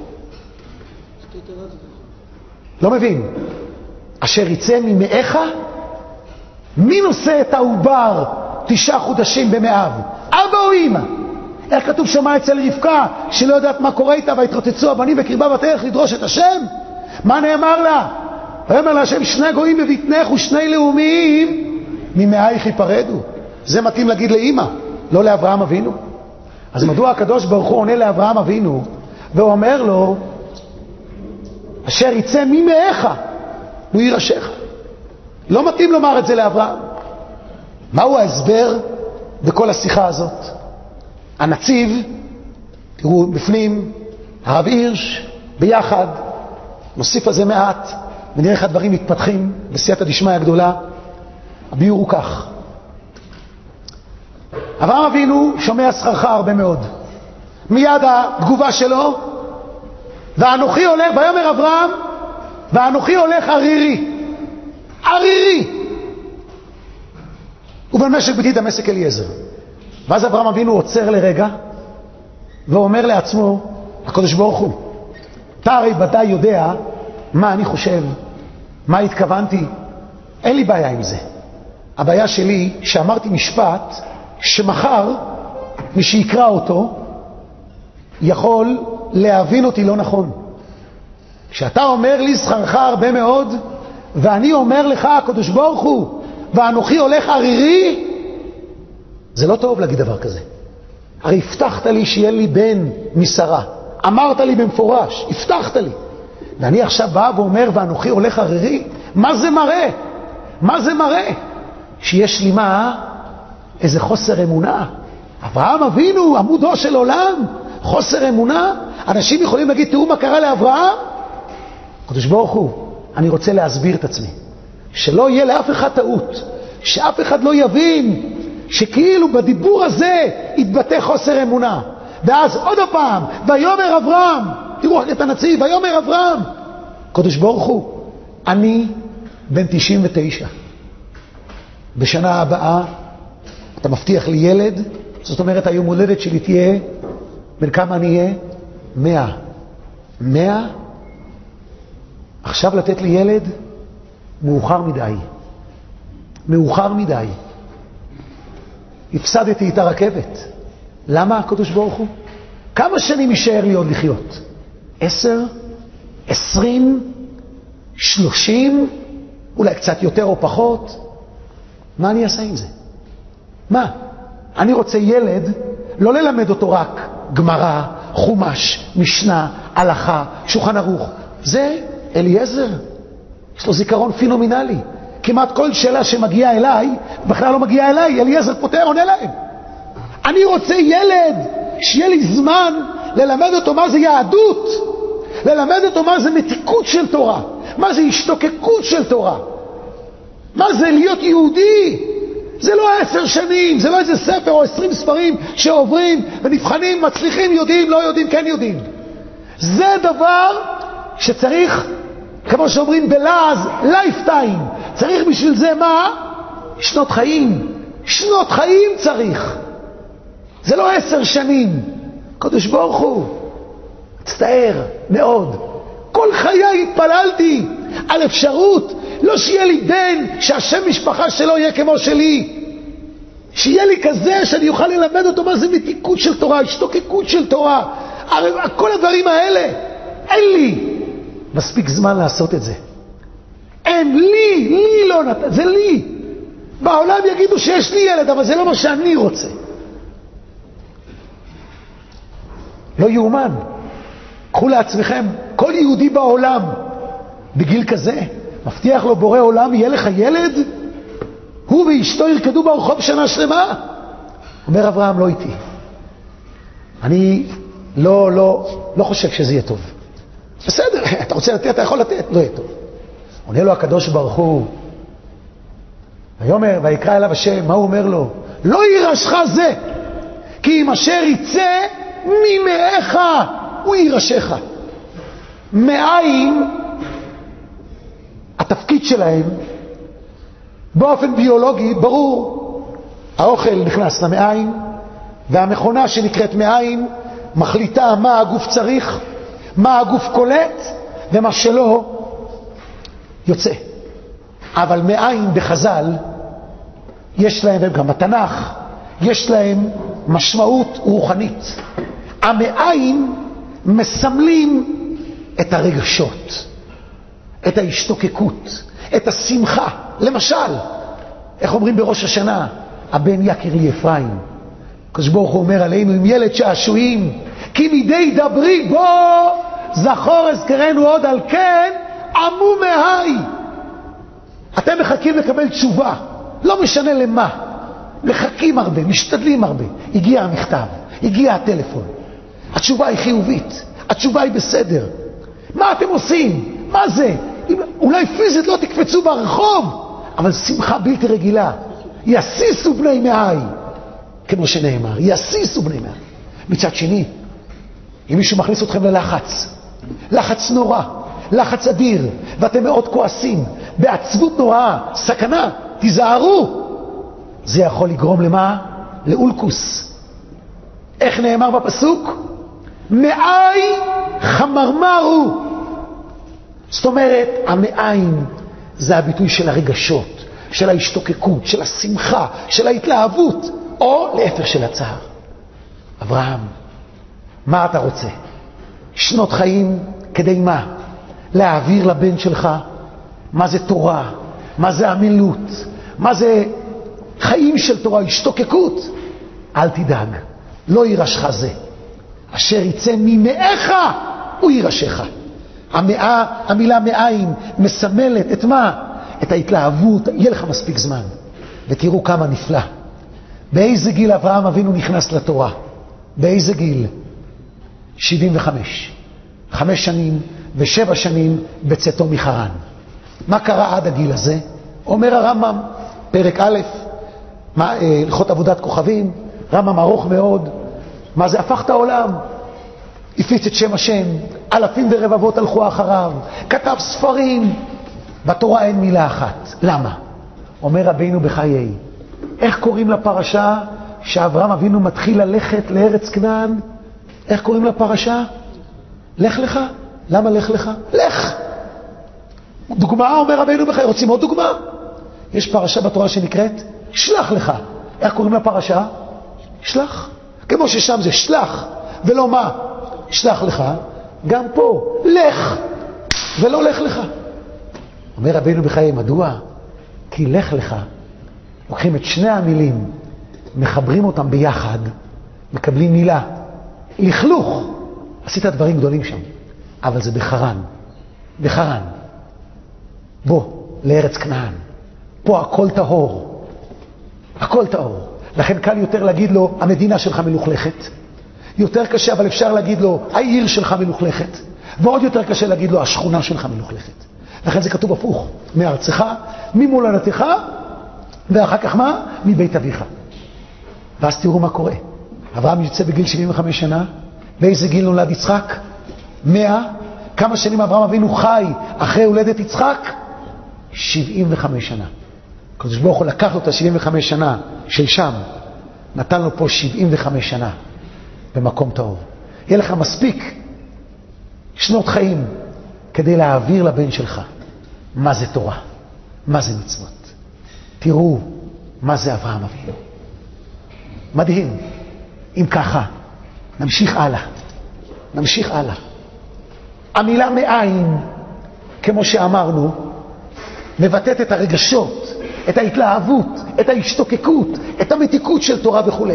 לא מבין. אשר יצא ממאיך? מי נושא את העובר 9 חודשים במאיו? אבא או אמא? איך כתוב שמה אצל רבקה שלא יודעת מה קורה איתה, והתרוצצו הבנים בקרבה בתך לדרוש את השם? מה נאמר לה? ויאמר לה השם, 2 גויים בבטנך ו2 לאומיים ממאייך ייפרדו. זה מתאים להגיד לאמא, לא לאברהם אבינו. אז מדוע הקדוש ברוך הוא עונה לאברהם אבינו והוא אומר לו, אשר יצא ממאיך הוא יירשך? לא מתאים לומר את זה לאברהם. מהו ההסבר בכל השיחה הזאת? הנציב, תראו בפנים, הרב הירש, ביחד, נוסיף על זה מעט, ונראה איך הדברים מתפתחים בסייעתא דשמיא הגדולה. הביאור הוא כך. אברהם אבינו שומע שכרך הרבה מאוד. מיד התגובה שלו, ואנוכי הולך, ויאמר אברהם, ואנוכי הולך ערירי. ערירי. ובן משק ביתי דמשק אליעזר. ואז אברהם אבינו עוצר לרגע, ואומר לעצמו, הקדוש ברוך הוא, אתה הרי ודאי יודע מה אני חושב, מה התכוונתי, אין לי בעיה עם זה. הבעיה שלי שאמרתי משפט שמחר מי שיקרא אותו יכול להבין אותי לא נכון. כשאתה אומר לי שכרך הרבה מאוד, ואני אומר לך הקדוש ברוך הוא, ואנוכי הולך ערירי, זה לא טוב להגיד דבר כזה. הרי הבטחת לי שיהיה לי בן משרה, אמרת לי במפורש, הבטחת לי, ואני עכשיו בא ואומר ואנוכי הולך ערירי. מה זה מראה? מה זה מראה? שיש לי מה? איזה חוסר אמונה. אברהם אבינו, עמודו של עולם, חוסר אמונה. אנשים יכולים להגיד, תראו מה קרה לאברהם. קדוש ברוך הוא, אני רוצה להסביר את עצמי, שלא יהיה לאף אחד טעות, שאף אחד לא יבין שכאילו בדיבור הזה יתבטא חוסר אמונה. ואז עוד הפעם, ויאמר אברהם, תראו את הנציב, ויאמר אברהם, קדוש ברוך הוא, אני בן 99. בשנה הבאה אתה מבטיח לי ילד, זאת אומרת היום הולדת שלי תהיה, בין כמה אני אהיה? 100. 100? עכשיו לתת לי ילד? מאוחר מדי. מאוחר מדי. הפסדתי את הרכבת. למה הקדוש ברוך הוא? כמה שנים יישאר לי עוד לחיות? 10? 20? 30? אולי קצת יותר או פחות? מה אני אעשה עם זה? מה? אני רוצה ילד, לא ללמד אותו רק גמרא, חומש, משנה, הלכה, שולחן ערוך. זה אליעזר. יש לו זיכרון פינומינלי. כמעט כל שאלה שמגיעה אליי, בכלל לא מגיעה אליי, אליעזר פותר, עונה להם. אני רוצה ילד, שיהיה לי זמן ללמד אותו מה זה יהדות, ללמד אותו מה זה מתיקות של תורה, מה זה השתוקקות של תורה, מה זה להיות יהודי. זה לא 10 שנים, זה לא איזה ספר או 20 ספרים שעוברים ונבחנים, מצליחים, יודעים, לא יודעים, כן יודעים. זה דבר שצריך, כמו שאומרים בלעז, לייפטיים. צריך בשביל זה מה? שנות חיים. שנות חיים צריך. זה לא 10 שנים. קדוש ברוך הוא, תצטער מאוד. כל חיי התפללתי על אפשרות, לא שיהיה לי בן שהשם משפחה שלו יהיה כמו שלי, שיהיה לי כזה שאני אוכל ללמד אותו מה זה מתיקות של תורה, השתוקקות של תורה, כל הדברים האלה. אין לי מספיק זמן לעשות את זה. אין לי, לי לא נתן, זה לי. בעולם יגידו שיש לי ילד, אבל זה לא מה שאני רוצה. לא יאומן. קחו לעצמכם, כל יהודי בעולם, בגיל כזה, מבטיח לו בורא עולם, יהיה לך ילד? הוא ואשתו ירקדו ברחוב שנה שלמה? אומר אברהם, לא איתי. אני לא חושב שזה יהיה טוב. בסדר, אתה רוצה לתת, אתה יכול לתת, לא יהיה טוב. עונה לו הקדוש ברוך הוא, ויאמר, ויקרא אליו השם, מה הוא אומר לו? לא יירשך זה, כי אם אשר יצא ממאיך, הוא יירשך. מאין, התפקיד שלהם, באופן ביולוגי, ברור, האוכל נכנס למאין, והמכונה שנקראת מאין, מחליטה מה הגוף צריך, מה הגוף קולט, ומה שלא יוצא. אבל מאין בחז"ל, יש להם, וגם בתנ"ך, יש להם משמעות רוחנית. המאין מסמלים את הרגשות, את ההשתוקקות, את השמחה. למשל, איך אומרים בראש השנה? הבן יקר לי אפרים. הקדוש ברוך הוא אומר עלינו, עם ילד שעשועים, כי מדי דברי בו, זכור אזכרנו עוד על כן, עמו מהי. אתם מחכים לקבל תשובה, לא משנה למה. מחכים הרבה, משתדלים הרבה. הגיע המכתב, הגיע הטלפון. התשובה היא חיובית, התשובה היא בסדר. מה אתם עושים? מה זה? אולי פיזית לא תקפצו ברחוב, אבל שמחה בלתי רגילה. יסיסו בני מאי, כמו שנאמר, יסיסו בני מאי. מצד שני, אם מישהו מכניס אתכם ללחץ, לחץ נורא, לחץ אדיר, ואתם מאוד כועסים, בעצבות נוראה, סכנה, תיזהרו. זה יכול לגרום למה? לאולקוס. איך נאמר בפסוק? מאי חמרמרו. זאת אומרת, המאין זה הביטוי של הרגשות, של ההשתוקקות, של השמחה, של ההתלהבות, או להפך של הצער. אברהם, מה אתה רוצה? שנות חיים כדי מה? להעביר לבן שלך מה זה תורה, מה זה עמלות, מה זה חיים של תורה, השתוקקות. אל תדאג, לא יירשך זה. אשר יצא ממאיך הוא יירשך. המילה מאין מסמלת את מה? את ההתלהבות, יהיה לך מספיק זמן. ותראו כמה נפלא. באיזה גיל אברהם אבינו נכנס לתורה? באיזה גיל? 75. 5 שנים ו7 שנים בצאתו מחרן. מה קרה עד הגיל הזה? אומר הרמב"ם, פרק א', הלכות עבודת כוכבים, רמב"ם ארוך מאוד. מה זה? הפך את העולם. הפיץ את שם השם, אלפים ורבבות הלכו אחריו, כתב ספרים. בתורה אין מילה אחת. למה? אומר רבינו בחיי, איך קוראים לפרשה שאברהם אבינו מתחיל ללכת לארץ כנען? איך קוראים לפרשה? לך לך. למה לך לך? לך. דוגמה, אומר רבינו בחיי. רוצים עוד דוגמה? יש פרשה בתורה שנקראת שלח לך. איך קוראים לפרשה? שלח. כמו ששם זה שלח ולא מה? שלח לך. גם פה לך ולא לך לך. אומר רבינו בחיי, מדוע? כי לך לך, לוקחים את שני המילים, מחברים אותם ביחד, מקבלים מילה. לכלוך. עשית דברים גדולים שם, אבל זה בחרן. בחרן. בוא, לארץ כנען. פה הכל טהור. הכל טהור. לכן קל יותר להגיד לו, המדינה שלך מלוכלכת. יותר קשה, אבל אפשר להגיד לו, העיר שלך מלוכלכת. ועוד יותר קשה להגיד לו, השכונה שלך מלוכלכת. לכן זה כתוב הפוך. מארצך, ממולדתך, ואחר כך מה? מבית אביך. ואז תראו מה קורה. אברהם יוצא בגיל 75 שנה. באיזה גיל נולד יצחק? 100. כמה שנים אברהם אבינו חי אחרי הולדת יצחק? 75 שנה. הקדוש ברוך הוא לקח לו את ה-75 שנה של שם, נתן לו פה 75 שנה במקום טוב. יהיה לך מספיק שנות חיים כדי להעביר לבן שלך מה זה תורה, מה זה מצוות. תראו מה זה אברהם אבינו. מדהים. אם ככה, נמשיך הלאה. נמשיך הלאה. המילה מאין, כמו שאמרנו, מבטאת את הרגשות, את ההתלהבות, את ההשתוקקות, את המתיקות של תורה וכו'.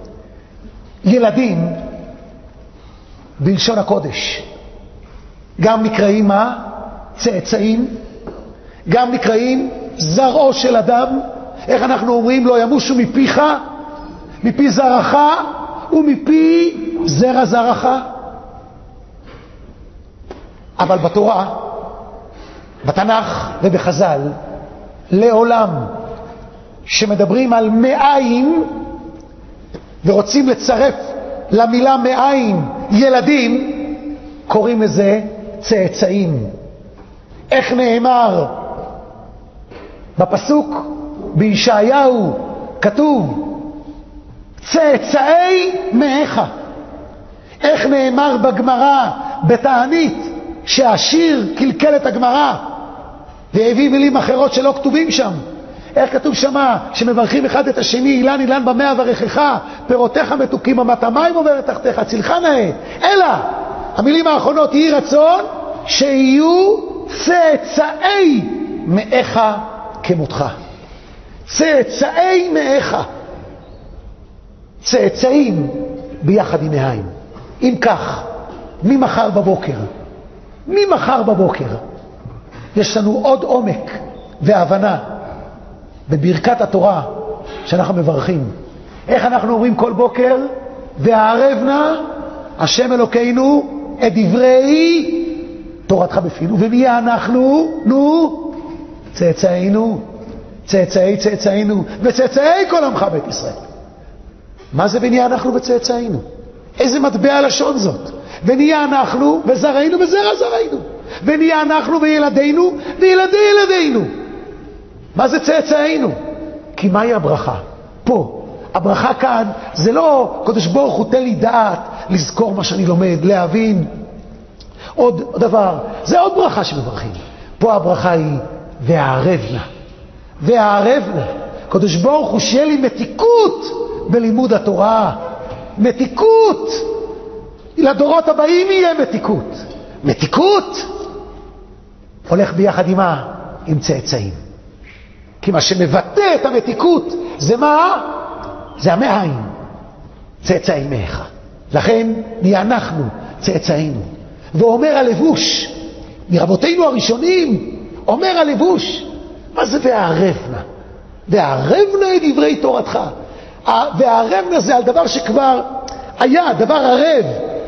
ילדים, בלשון הקודש, גם נקראים מה? צאצאים, גם נקראים זרעו של אדם. איך אנחנו אומרים? לא ימושו מפיך, מפי זרעך ומפי זרע זרעך. אבל בתורה, בתנ"ך ובחז"ל, לעולם שמדברים על מאין ורוצים לצרף למילה מאין ילדים, קוראים לזה צאצאים. איך נאמר בפסוק בישעיהו? כתוב צאצאי מאיך. איך נאמר בגמרא בתענית שהשיר קלקל את הגמרא והביא מילים אחרות שלא כתובים שם? איך כתוב שמה שמברכים אחד את השני? אילן אילן במאה ברכך, פירותיך מתוקים, אמת המים עוברת תחתיך, צילך נאה. אלא המילים האחרונות, יהי רצון שיהיו צאצאי מאיך כמותך. צאצאי מאיך, צאצאים ביחד עם מאין. אם כך, ממחר בבוקר יש לנו עוד עומק והבנה בברכת התורה שאנחנו מברכים. איך אנחנו אומרים כל בוקר? והערב נא השם אלוקינו את דברי תורתך בפינו. ונהיה אנחנו, צאצאינו, צאצאינו וצאצאי כל עמך בית ישראל. מה זה ונהיה אנחנו וצאצאינו? איזה מטבע לשון זאת? ונהיה אנחנו וזרענו וזרע זרענו, ונהיה אנחנו וילדינו וילדי ילדינו. מה זה צאצאינו? כי מהי הברכה? פה, הברכה כאן זה לא קדוש ברוך הוא תן לי דעת לזכור מה שאני לומד, להבין עוד דבר, זה עוד ברכה שמברכים. פה הברכה היא והערבנה. קדוש ברוך הוא שיהיה לי מתיקות בלימוד התורה, מתיקות. לדורות הבאים יהיה מתיקות הולך ביחד עם צאצאים. כי מה שמבטא את המתיקות זה מה? זה המאין, צאצאים מאיך. לכן נהיה אנחנו צאצאינו. ואומר הלבוש מרבותינו הראשונים, אומר הלבוש, מה זה והערבנה? והערבנה את דברי תורתך. והערבנה זה על דבר שכבר היה, דבר ערב,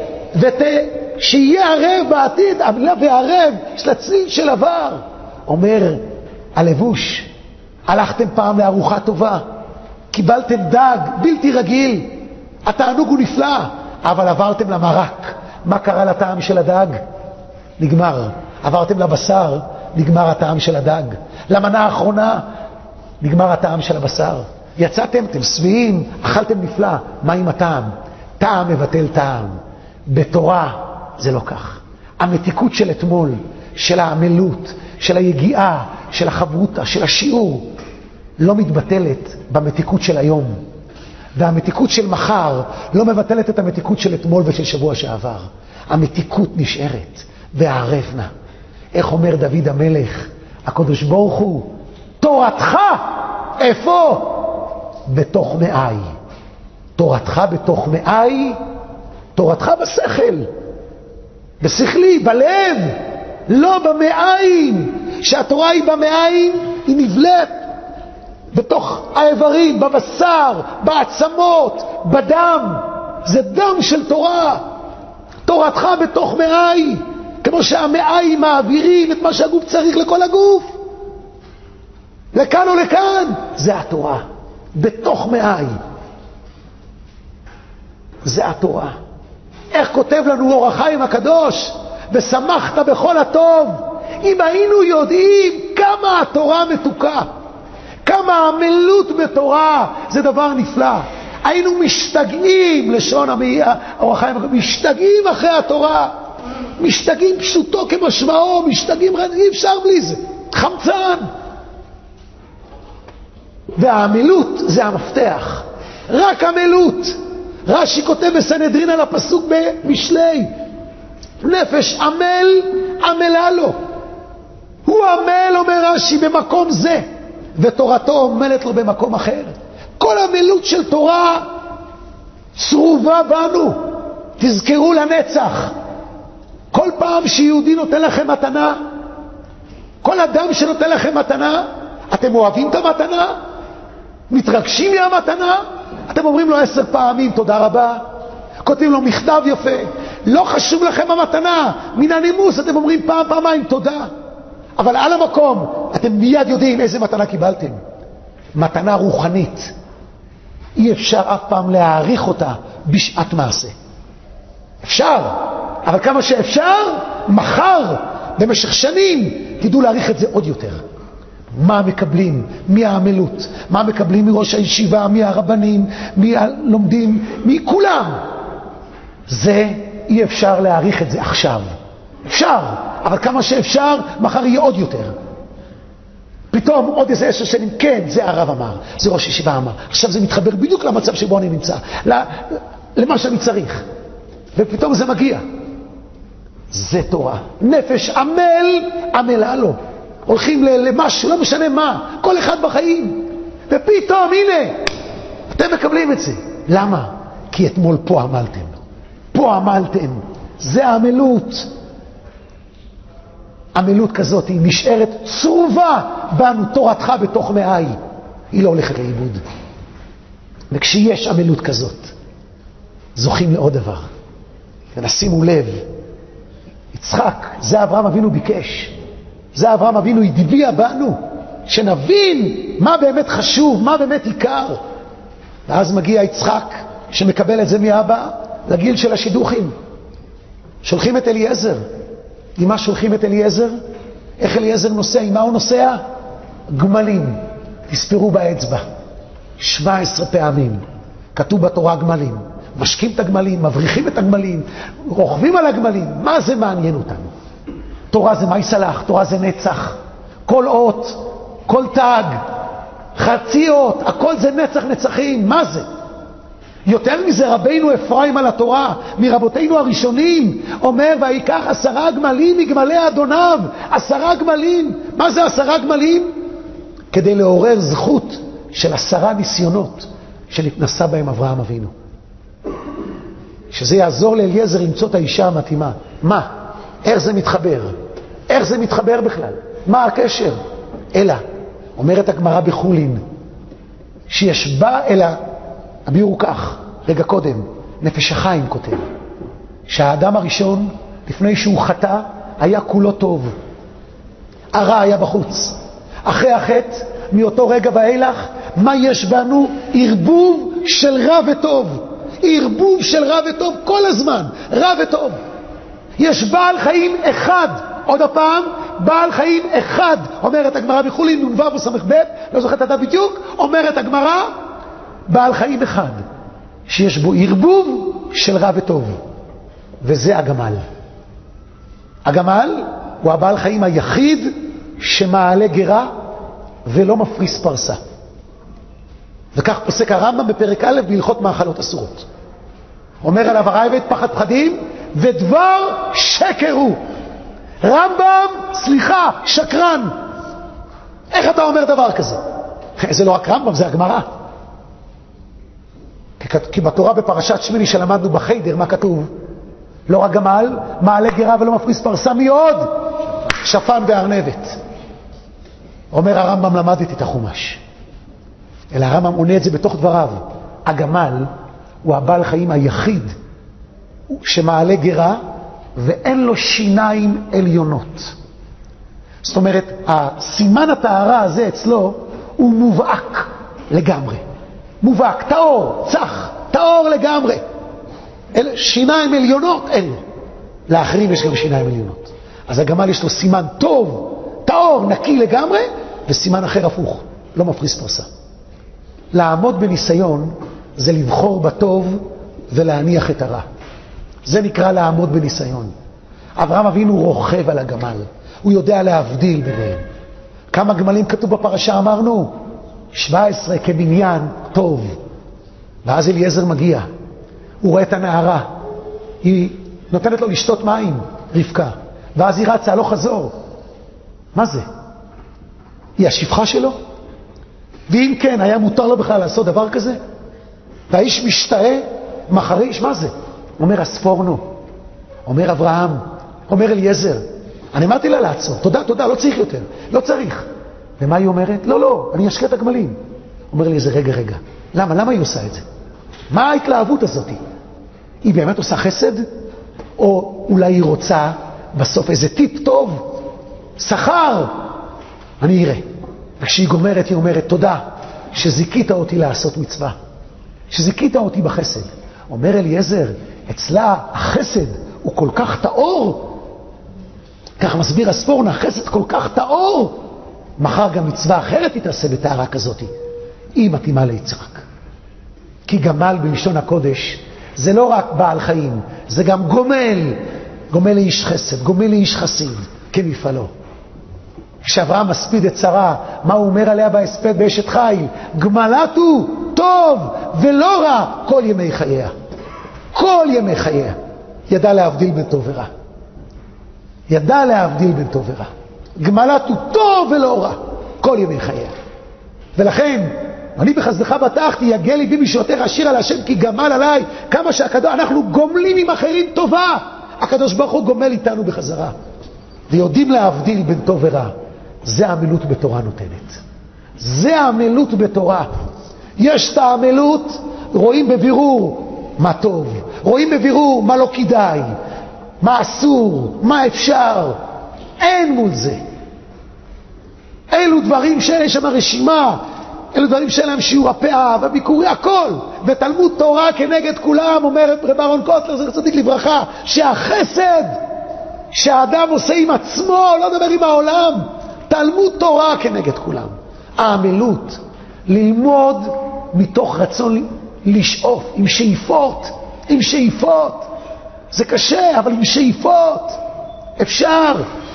שיהיה ערב בעתיד. המילה והערב יש לה צליל של עבר. אומר הלבוש, הלכתם פעם לארוחה טובה, קיבלתם דג בלתי רגיל, התענוג הוא נפלא, אבל עברתם למרק. מה קרה לטעם של הדג? נגמר. עברתם לבשר, נגמר הטעם של הדג. למנה האחרונה, נגמר הטעם של הבשר. יצאתם, אתם שבעים, אכלתם נפלא. מה עם הטעם? טעם מבטל טעם. בתורה זה לא כך. המתיקות של אתמול, של העמלות, של היגיעה, של החברותה, של השיעור, לא מתבטלת במתיקות של היום. והמתיקות של מחר לא מבטלת את המתיקות של אתמול ושל שבוע שעבר. המתיקות נשארת. והערבנה. איך אומר דוד המלך? הקדוש ברוך הוא, תורתך, איפה? בתוך מאי. תורתך בתוך מאי, תורתך בשכל. בשכלי, בלב, לא במאין. שהתורה היא במאין, היא נבלט בתוך האיברים, בבשר, בעצמות, בדם. זה דם של תורה. תורתך בתוך מאי, כמו שהמאיים מעבירים את מה שהגוף צריך לכל הגוף, לכאן או לכאן. זה התורה בתוך מאי, זה התורה. איך כותב לנו אור החיים הקדוש? ושמחת בכל הטוב. אם היינו יודעים כמה התורה מתוקה, כמה העמלות בתורה, זה דבר נפלא, היינו משתגעים, לשון אור החיים, משתגעים אחרי התורה, משתגעים פשוטו כמשמעו, משתגעים, אי אפשר בלי זה, חמצן. והעמלות זה המפתח, רק עמלות. רש"י כותב בסנהדרין על הפסוק במשלי, נפש עמל עמלה לו. הוא עמל, אומר רש"י, במקום זה, ותורתו עמלת לו במקום אחר. כל עמלות של תורה צרובה בנו. תזכרו לנצח, כל פעם שיהודי נותן לכם מתנה, כל אדם שנותן לכם מתנה, אתם אוהבים את המתנה? מתרגשים מהמתנה? אתם אומרים לו 10 פעמים תודה רבה? כותבים לו מכתב יפה? לא חשוב לכם המתנה, מן הנימוס אתם אומרים פעמיים תודה. אבל על המקום אתם מיד יודעים איזה מתנה קיבלתם. מתנה רוחנית. אי אפשר אף פעם להעריך אותה בשעת מעשה. אפשר, אבל כמה שאפשר, מחר, במשך שנים, תדעו להעריך את זה עוד יותר. מה מקבלים מהעמלות, מה מקבלים מראש הישיבה, מהרבנים, מהלומדים, מכולם. זה אי אפשר להעריך את זה עכשיו. אפשר, אבל כמה שאפשר, מחר יהיה עוד יותר. פתאום עוד איזה 10 שנים, כן, זה הרב אמר, זה ראש ישיבה אמר. עכשיו זה מתחבר בדיוק למצב שבו אני נמצא, למה שאני צריך. ופתאום זה מגיע. זה תורה. נפש עמלה לו. הולכים למשהו, לא משנה מה, כל אחד בחיים. ופתאום, הנה, אתם מקבלים את זה. למה? כי אתמול פה עמלתם. פה עמלתם. זה העמלות. עמלות כזאת היא נשארת צרובה בנו, תורתך בתוך מעי. היא לא הולכת לאיבוד. וכשיש עמלות כזאת, זוכים לעוד דבר. ונשימו לב, יצחק, זה אברהם אבינו ביקש. זה אברהם אבינו הדביע בנו, שנבין מה באמת חשוב, מה באמת עיקר. ואז מגיע יצחק, שמקבל את זה מאבא, לגיל של השידוכים. שולחים את אליעזר. עם מה שולחים את אליעזר? איך אליעזר נוסע? עם מה הוא נוסע? גמלים. תספרו באצבע. 17 פעמים. כתוב בתורה גמלים. משקים את הגמלים, מבריחים את הגמלים, רוכבים על הגמלים. מה זה מעניין אותנו? תורה זה מי סלח, תורה זה נצח. כל אות, כל תג, חצי אות, הכל זה נצח נצחים. מה זה? יותר מזה, רבינו אפרים על התורה, מרבותינו הראשונים, אומר, ויקח 10 גמלים מגמלי אדוניו. 10 גמלים. מה זה 10 גמלים? כדי לעורר זכות של 10 ניסיונות שנתנסה בהם אברהם אבינו. שזה יעזור לאליעזר למצוא את האישה המתאימה. מה? איך זה מתחבר? איך זה מתחבר בכלל? מה הקשר? אלא, אומרת הגמרא בחולין, שישבה אלא, הביאו כך, רגע קודם, נפש החיים כותב, שהאדם הראשון, לפני שהוא חטא, היה כולו טוב. הרע היה בחוץ. אחרי החטא, מאותו רגע ואילך, מה יש בנו? ערבוב של רע וטוב. ערבוב של רע וטוב כל הזמן, רע וטוב. יש בעל חיים אחד, עוד הפעם, בעל חיים אחד, אומרת הגמרא בחולין, נ"ו וסמ"ך ב', לא זוכרת אתה בדיוק, אומרת הגמרא, בעל חיים אחד, שיש בו ערבוב של רע וטוב, וזה הגמל. הגמל הוא הבעל חיים היחיד שמעלה גרה ולא מפריס פרסה. וכך פוסק הרמב"ם בפרק א' בהלכות מאכלות אסורות. אומר עליו הרייבד פחד פחדים ודבר שקר הוא. רמב"ם, סליחה, שקרן. איך אתה אומר דבר כזה? זה לא רק רמב"ם, זה הגמרא. כי בתורה בפרשת שמיני שלמדנו בחיידר, מה כתוב? לא רק גמל, מעלה גרה ולא מפריס פרסה, מי עוד? שפן וארנבת. אומר הרמב"ם, למדתי את החומש. אלא הרמב"ם עונה את זה בתוך דבריו. הגמל הוא הבעל חיים היחיד שמעלה גרה ואין לו שיניים עליונות. זאת אומרת, הסימן הטהרה הזה אצלו הוא מובהק לגמרי. מובהק, טהור, צח, טהור לגמרי. שיניים עליונות אין לו. לאחרים יש גם שיניים עליונות. אז הגמל יש לו סימן טוב, טהור, נקי לגמרי, וסימן אחר הפוך, לא מפריס פרסה. לעמוד בניסיון זה לבחור בטוב ולהניח את הרע. זה נקרא לעמוד בניסיון. אברהם אבינו רוכב על הגמל. הוא יודע להבדיל ביניהם. כמה גמלים כתוב בפרשה אמרנו? 17 כבניין טוב. ואז אליעזר מגיע. הוא רואה את הנערה. היא נותנת לו לשתות מים, רבקה. ואז היא רצה, לא חזור. מה זה? היא השפחה שלו? ואם כן, היה מותר לו בכלל לעשות דבר כזה? והאיש משתאה, מחריש, מה זה? אומר הספורנו, אומר אברהם, אומר אליעזר, אני אמרתי לה לעצור, תודה, לא צריך יותר, לא צריך. ומה היא אומרת? לא, אני אשקה את הגמלים. אומר לי איזה רגע. למה היא עושה את זה? מה ההתלהבות הזאת? היא באמת עושה חסד? או אולי היא רוצה בסוף איזה טיפ טוב, שכר? אני אראה. וכשהיא גומרת, היא אומרת, תודה שזיקית אותי לעשות מצווה, שזיקית אותי בחסד. אומר אליעזר, אצלה החסד הוא כל כך טהור, כך מסביר הספורנה, החסד כל כך טהור, מחר גם מצווה אחרת תתעשה בטהרה כזאת, היא מתאימה ליצחק. כי גמל בלשון הקודש זה לא רק בעל חיים, זה גם גומל לאיש חסד, גומל לאיש חסיד, כמפעלו. כשאברהם מספיד את שרה, מה הוא אומר עליה בהספד באשת חיל? גמלת הוא טוב ולא רע כל ימי חייה. כל ימי חייה. ידע להבדיל בין טוב ורע. ידע להבדיל בין טוב ורע. גמלת הוא טוב ולא רע כל ימי חייה. ולכן, אני בחסדך בטחתי, יגל ליבי משעותיך אשיר על השם כי גמל עליי. כמה אנחנו גומלים עם אחרים טובה, הקדוש ברוך הוא גומל איתנו בחזרה. ויודעים להבדיל בין טוב ורע. זה העמלות בתורה נותנת. זה העמלות בתורה. יש את העמלות, רואים בבירור מה טוב, רואים בבירור מה לא כדאי, מה אסור, מה אפשר. אין מול זה. אלו דברים שיש שם רשימה, אלו דברים שאין להם שיעור הפאה והביקורי, הכל. ותלמוד תורה כנגד כולם, אומר רב אהרון קוטלר, זכר צדיק לברכה, שהחסד שהאדם עושה עם עצמו, לא דבר עם העולם, תלמוד תורה כנגד כולם. העמלות, ללמוד מתוך רצון לשאוף, עם שאיפות. זה קשה, אבל עם שאיפות. אפשר.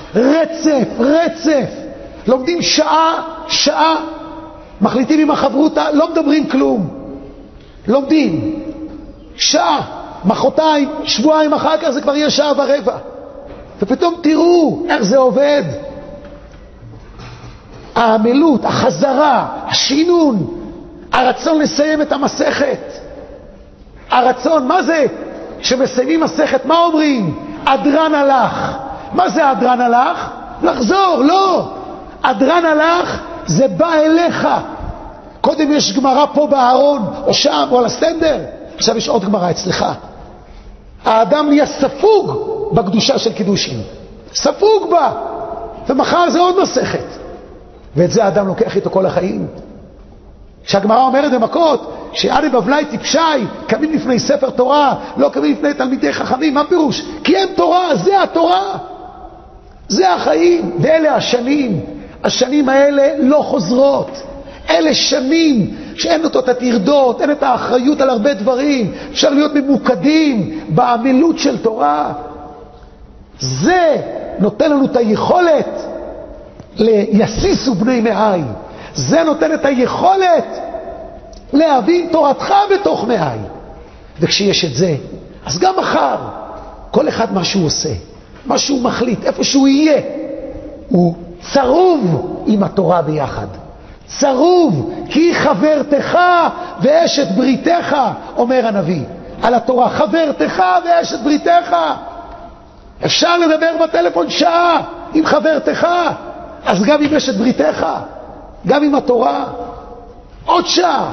רצף. לומדים שעה, מחליטים עם החברותה, לא מדברים כלום. לומדים. שעה, מחרתיים, שבועיים אחר כך זה כבר יהיה שעה ורבע. ופתאום תראו איך זה עובד. העמלות, החזרה, השינון, הרצון לסיים את המסכת. הרצון, מה זה? שמסיימים מסכת, מה אומרים? אדרן הלך. מה זה אדרן הלך? לחזור, לא. אדרן הלך זה בא אליך. קודם יש גמרא פה בארון, או שם, או על הסטנדר. עכשיו יש עוד גמרא אצלך. האדם נהיה ספוג בקדושה של קידושין. ספוג בה. ומחר זה עוד מסכת. ואת זה האדם לוקח איתו כל החיים. שהגמרא אומרת במכות, שאני בבלי טיפשי, קמים לפני ספר תורה, לא קמים לפני תלמידי חכמים. מה פירוש? כי אין תורה, זה התורה. זה החיים. ואלה השנים. השנים האלה לא חוזרות. אלה שנים שאין אותו את התרדות, אין את האחריות על הרבה דברים. אפשר להיות ממוקדים בעמלות של תורה. זה נותן לנו את היכולת ליסיסו בני מאי. זה נותן את היכולת להבין תורתך בתוך מאי. וכשיש את זה, אז גם מחר, כל אחד מה שהוא עושה, מה שהוא מחליט, איפה שהוא יהיה, הוא צרוב עם התורה ביחד. צרוב, כי חברתך ואשת בריתך, אומר הנביא, על התורה, חברתך ואשת בריתך. אפשר לדבר בטלפון שעה עם חברתך, אז גם עם אשת בריתך, גם עם התורה, עוד שעה.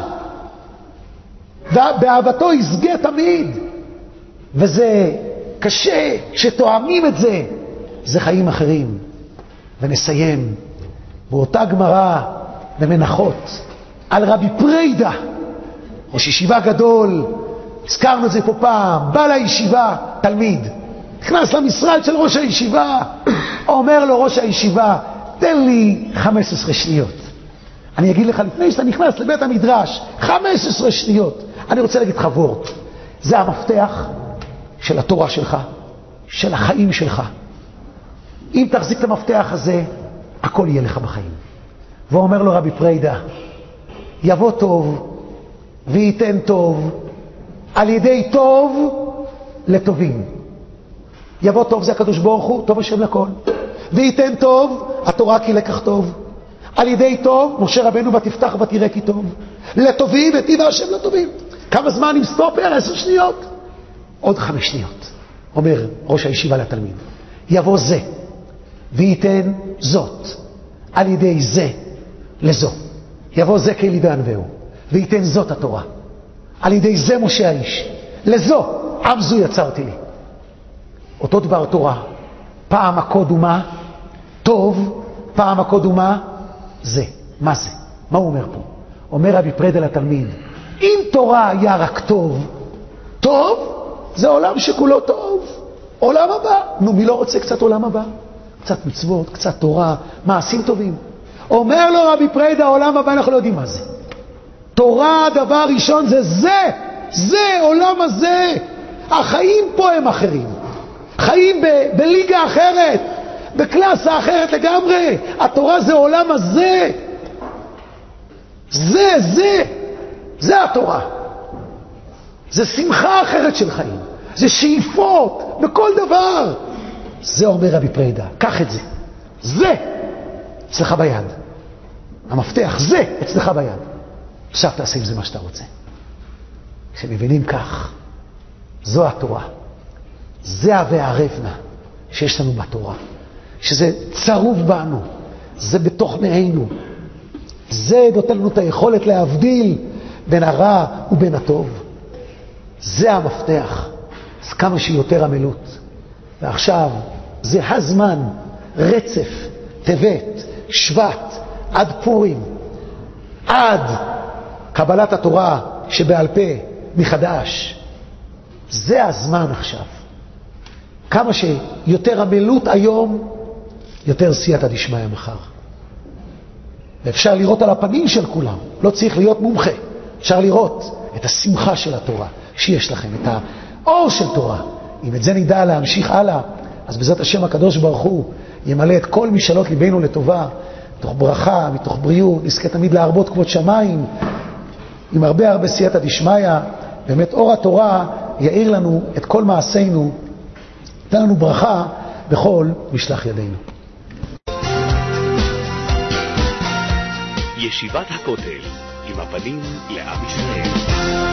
באהבתו יסגה תמיד. וזה קשה, שתואמים את זה, זה חיים אחרים. ונסיים באותה גמרא במנחות על רבי פרידה, ראש ישיבה גדול, הזכרנו את זה פה פעם, בא לישיבה, תלמיד, נכנס למשרד של ראש הישיבה, אומר לו ראש הישיבה, תן לי 15 שניות. אני אגיד לך לפני שאתה נכנס לבית המדרש, 15 שניות. אני רוצה להגיד לך וורט. זה המפתח של התורה שלך, של החיים שלך. אם תחזיק את המפתח הזה, הכל יהיה לך בחיים. והוא אומר לו רבי פרידה, יבוא טוב וייתן טוב, על ידי טוב לטובים. יבוא טוב זה הקדוש ברוך הוא, טוב השם לכל. וייתן טוב, התורה כי לקח טוב. על ידי טוב, משה רבנו ותפתח ותראה כי טוב. לטובים וטיבה השם לטובים. כמה זמן עם סטופר? 10 שניות. עוד 5 שניות. אומר ראש הישיבה לתלמיד. יבוא זה, וייתן זאת על ידי זה לזו. יבוא זה כאלי וענווהו, וייתן זאת התורה. על ידי זה משה האיש. לזו, עם זו יצרתי לי. אותו דבר תורה. פעם הקוד הוא מה? טוב. פעם הקוד הוא מה? זה. מה זה? מה הוא אומר פה? אומר רבי פרידא לתלמיד, אם תורה היה רק טוב, טוב זה עולם שכולו טוב. עולם הבא. נו, מי לא רוצה קצת עולם הבא? קצת מצוות, קצת תורה, מעשים טובים. אומר לו רבי פרידא, עולם הבא אנחנו לא יודעים מה זה. תורה, דבר ראשון, זה עולם הזה. החיים פה הם אחרים. חיים בליגה אחרת, בקלאסה אחרת לגמרי. התורה זה עולם הזה. זה התורה. זה שמחה אחרת של חיים. זה שאיפות בכל דבר. זה אומר רבי פרידא, קח את זה. זה אצלך ביד. המפתח זה אצלך ביד. עכשיו תעשה עם זה מה שאתה רוצה. כשמבינים כך, זו התורה. זה והערבנה שיש לנו בתורה. שזה צרוב בנו. זה בתוך מעינו. זה נותן לנו את היכולת להבדיל בין הרע ובין הטוב. זה המפתח. אז כמה שיותר עמלות. ועכשיו זה הזמן, רצף, טבת, שבט, עד פורים, עד קבלת התורה שבעל פה מחדש. זה הזמן עכשיו. כמה שיותר עמלות היום, יותר סייעתא דשמיא מחר. ואפשר לראות על הפנים של כולם, לא צריך להיות מומחה. אפשר לראות את השמחה של התורה שיש לכם, את האור של תורה. אם את זה נדע להמשיך הלאה, אז בעזרת השם הקדוש ברוך הוא ימלא את כל משאלות ליבנו לטובה, מתוך ברכה, מתוך בריאות, נזכה תמיד להרבות כבוד שמיים, עם הרבה סייעתא דשמיא. באמת אור התורה יאיר לנו את כל מעשינו, ייתן לנו ברכה בכל משלח ידינו. ישיבת הכותל, עם הפנים לעם ישראל.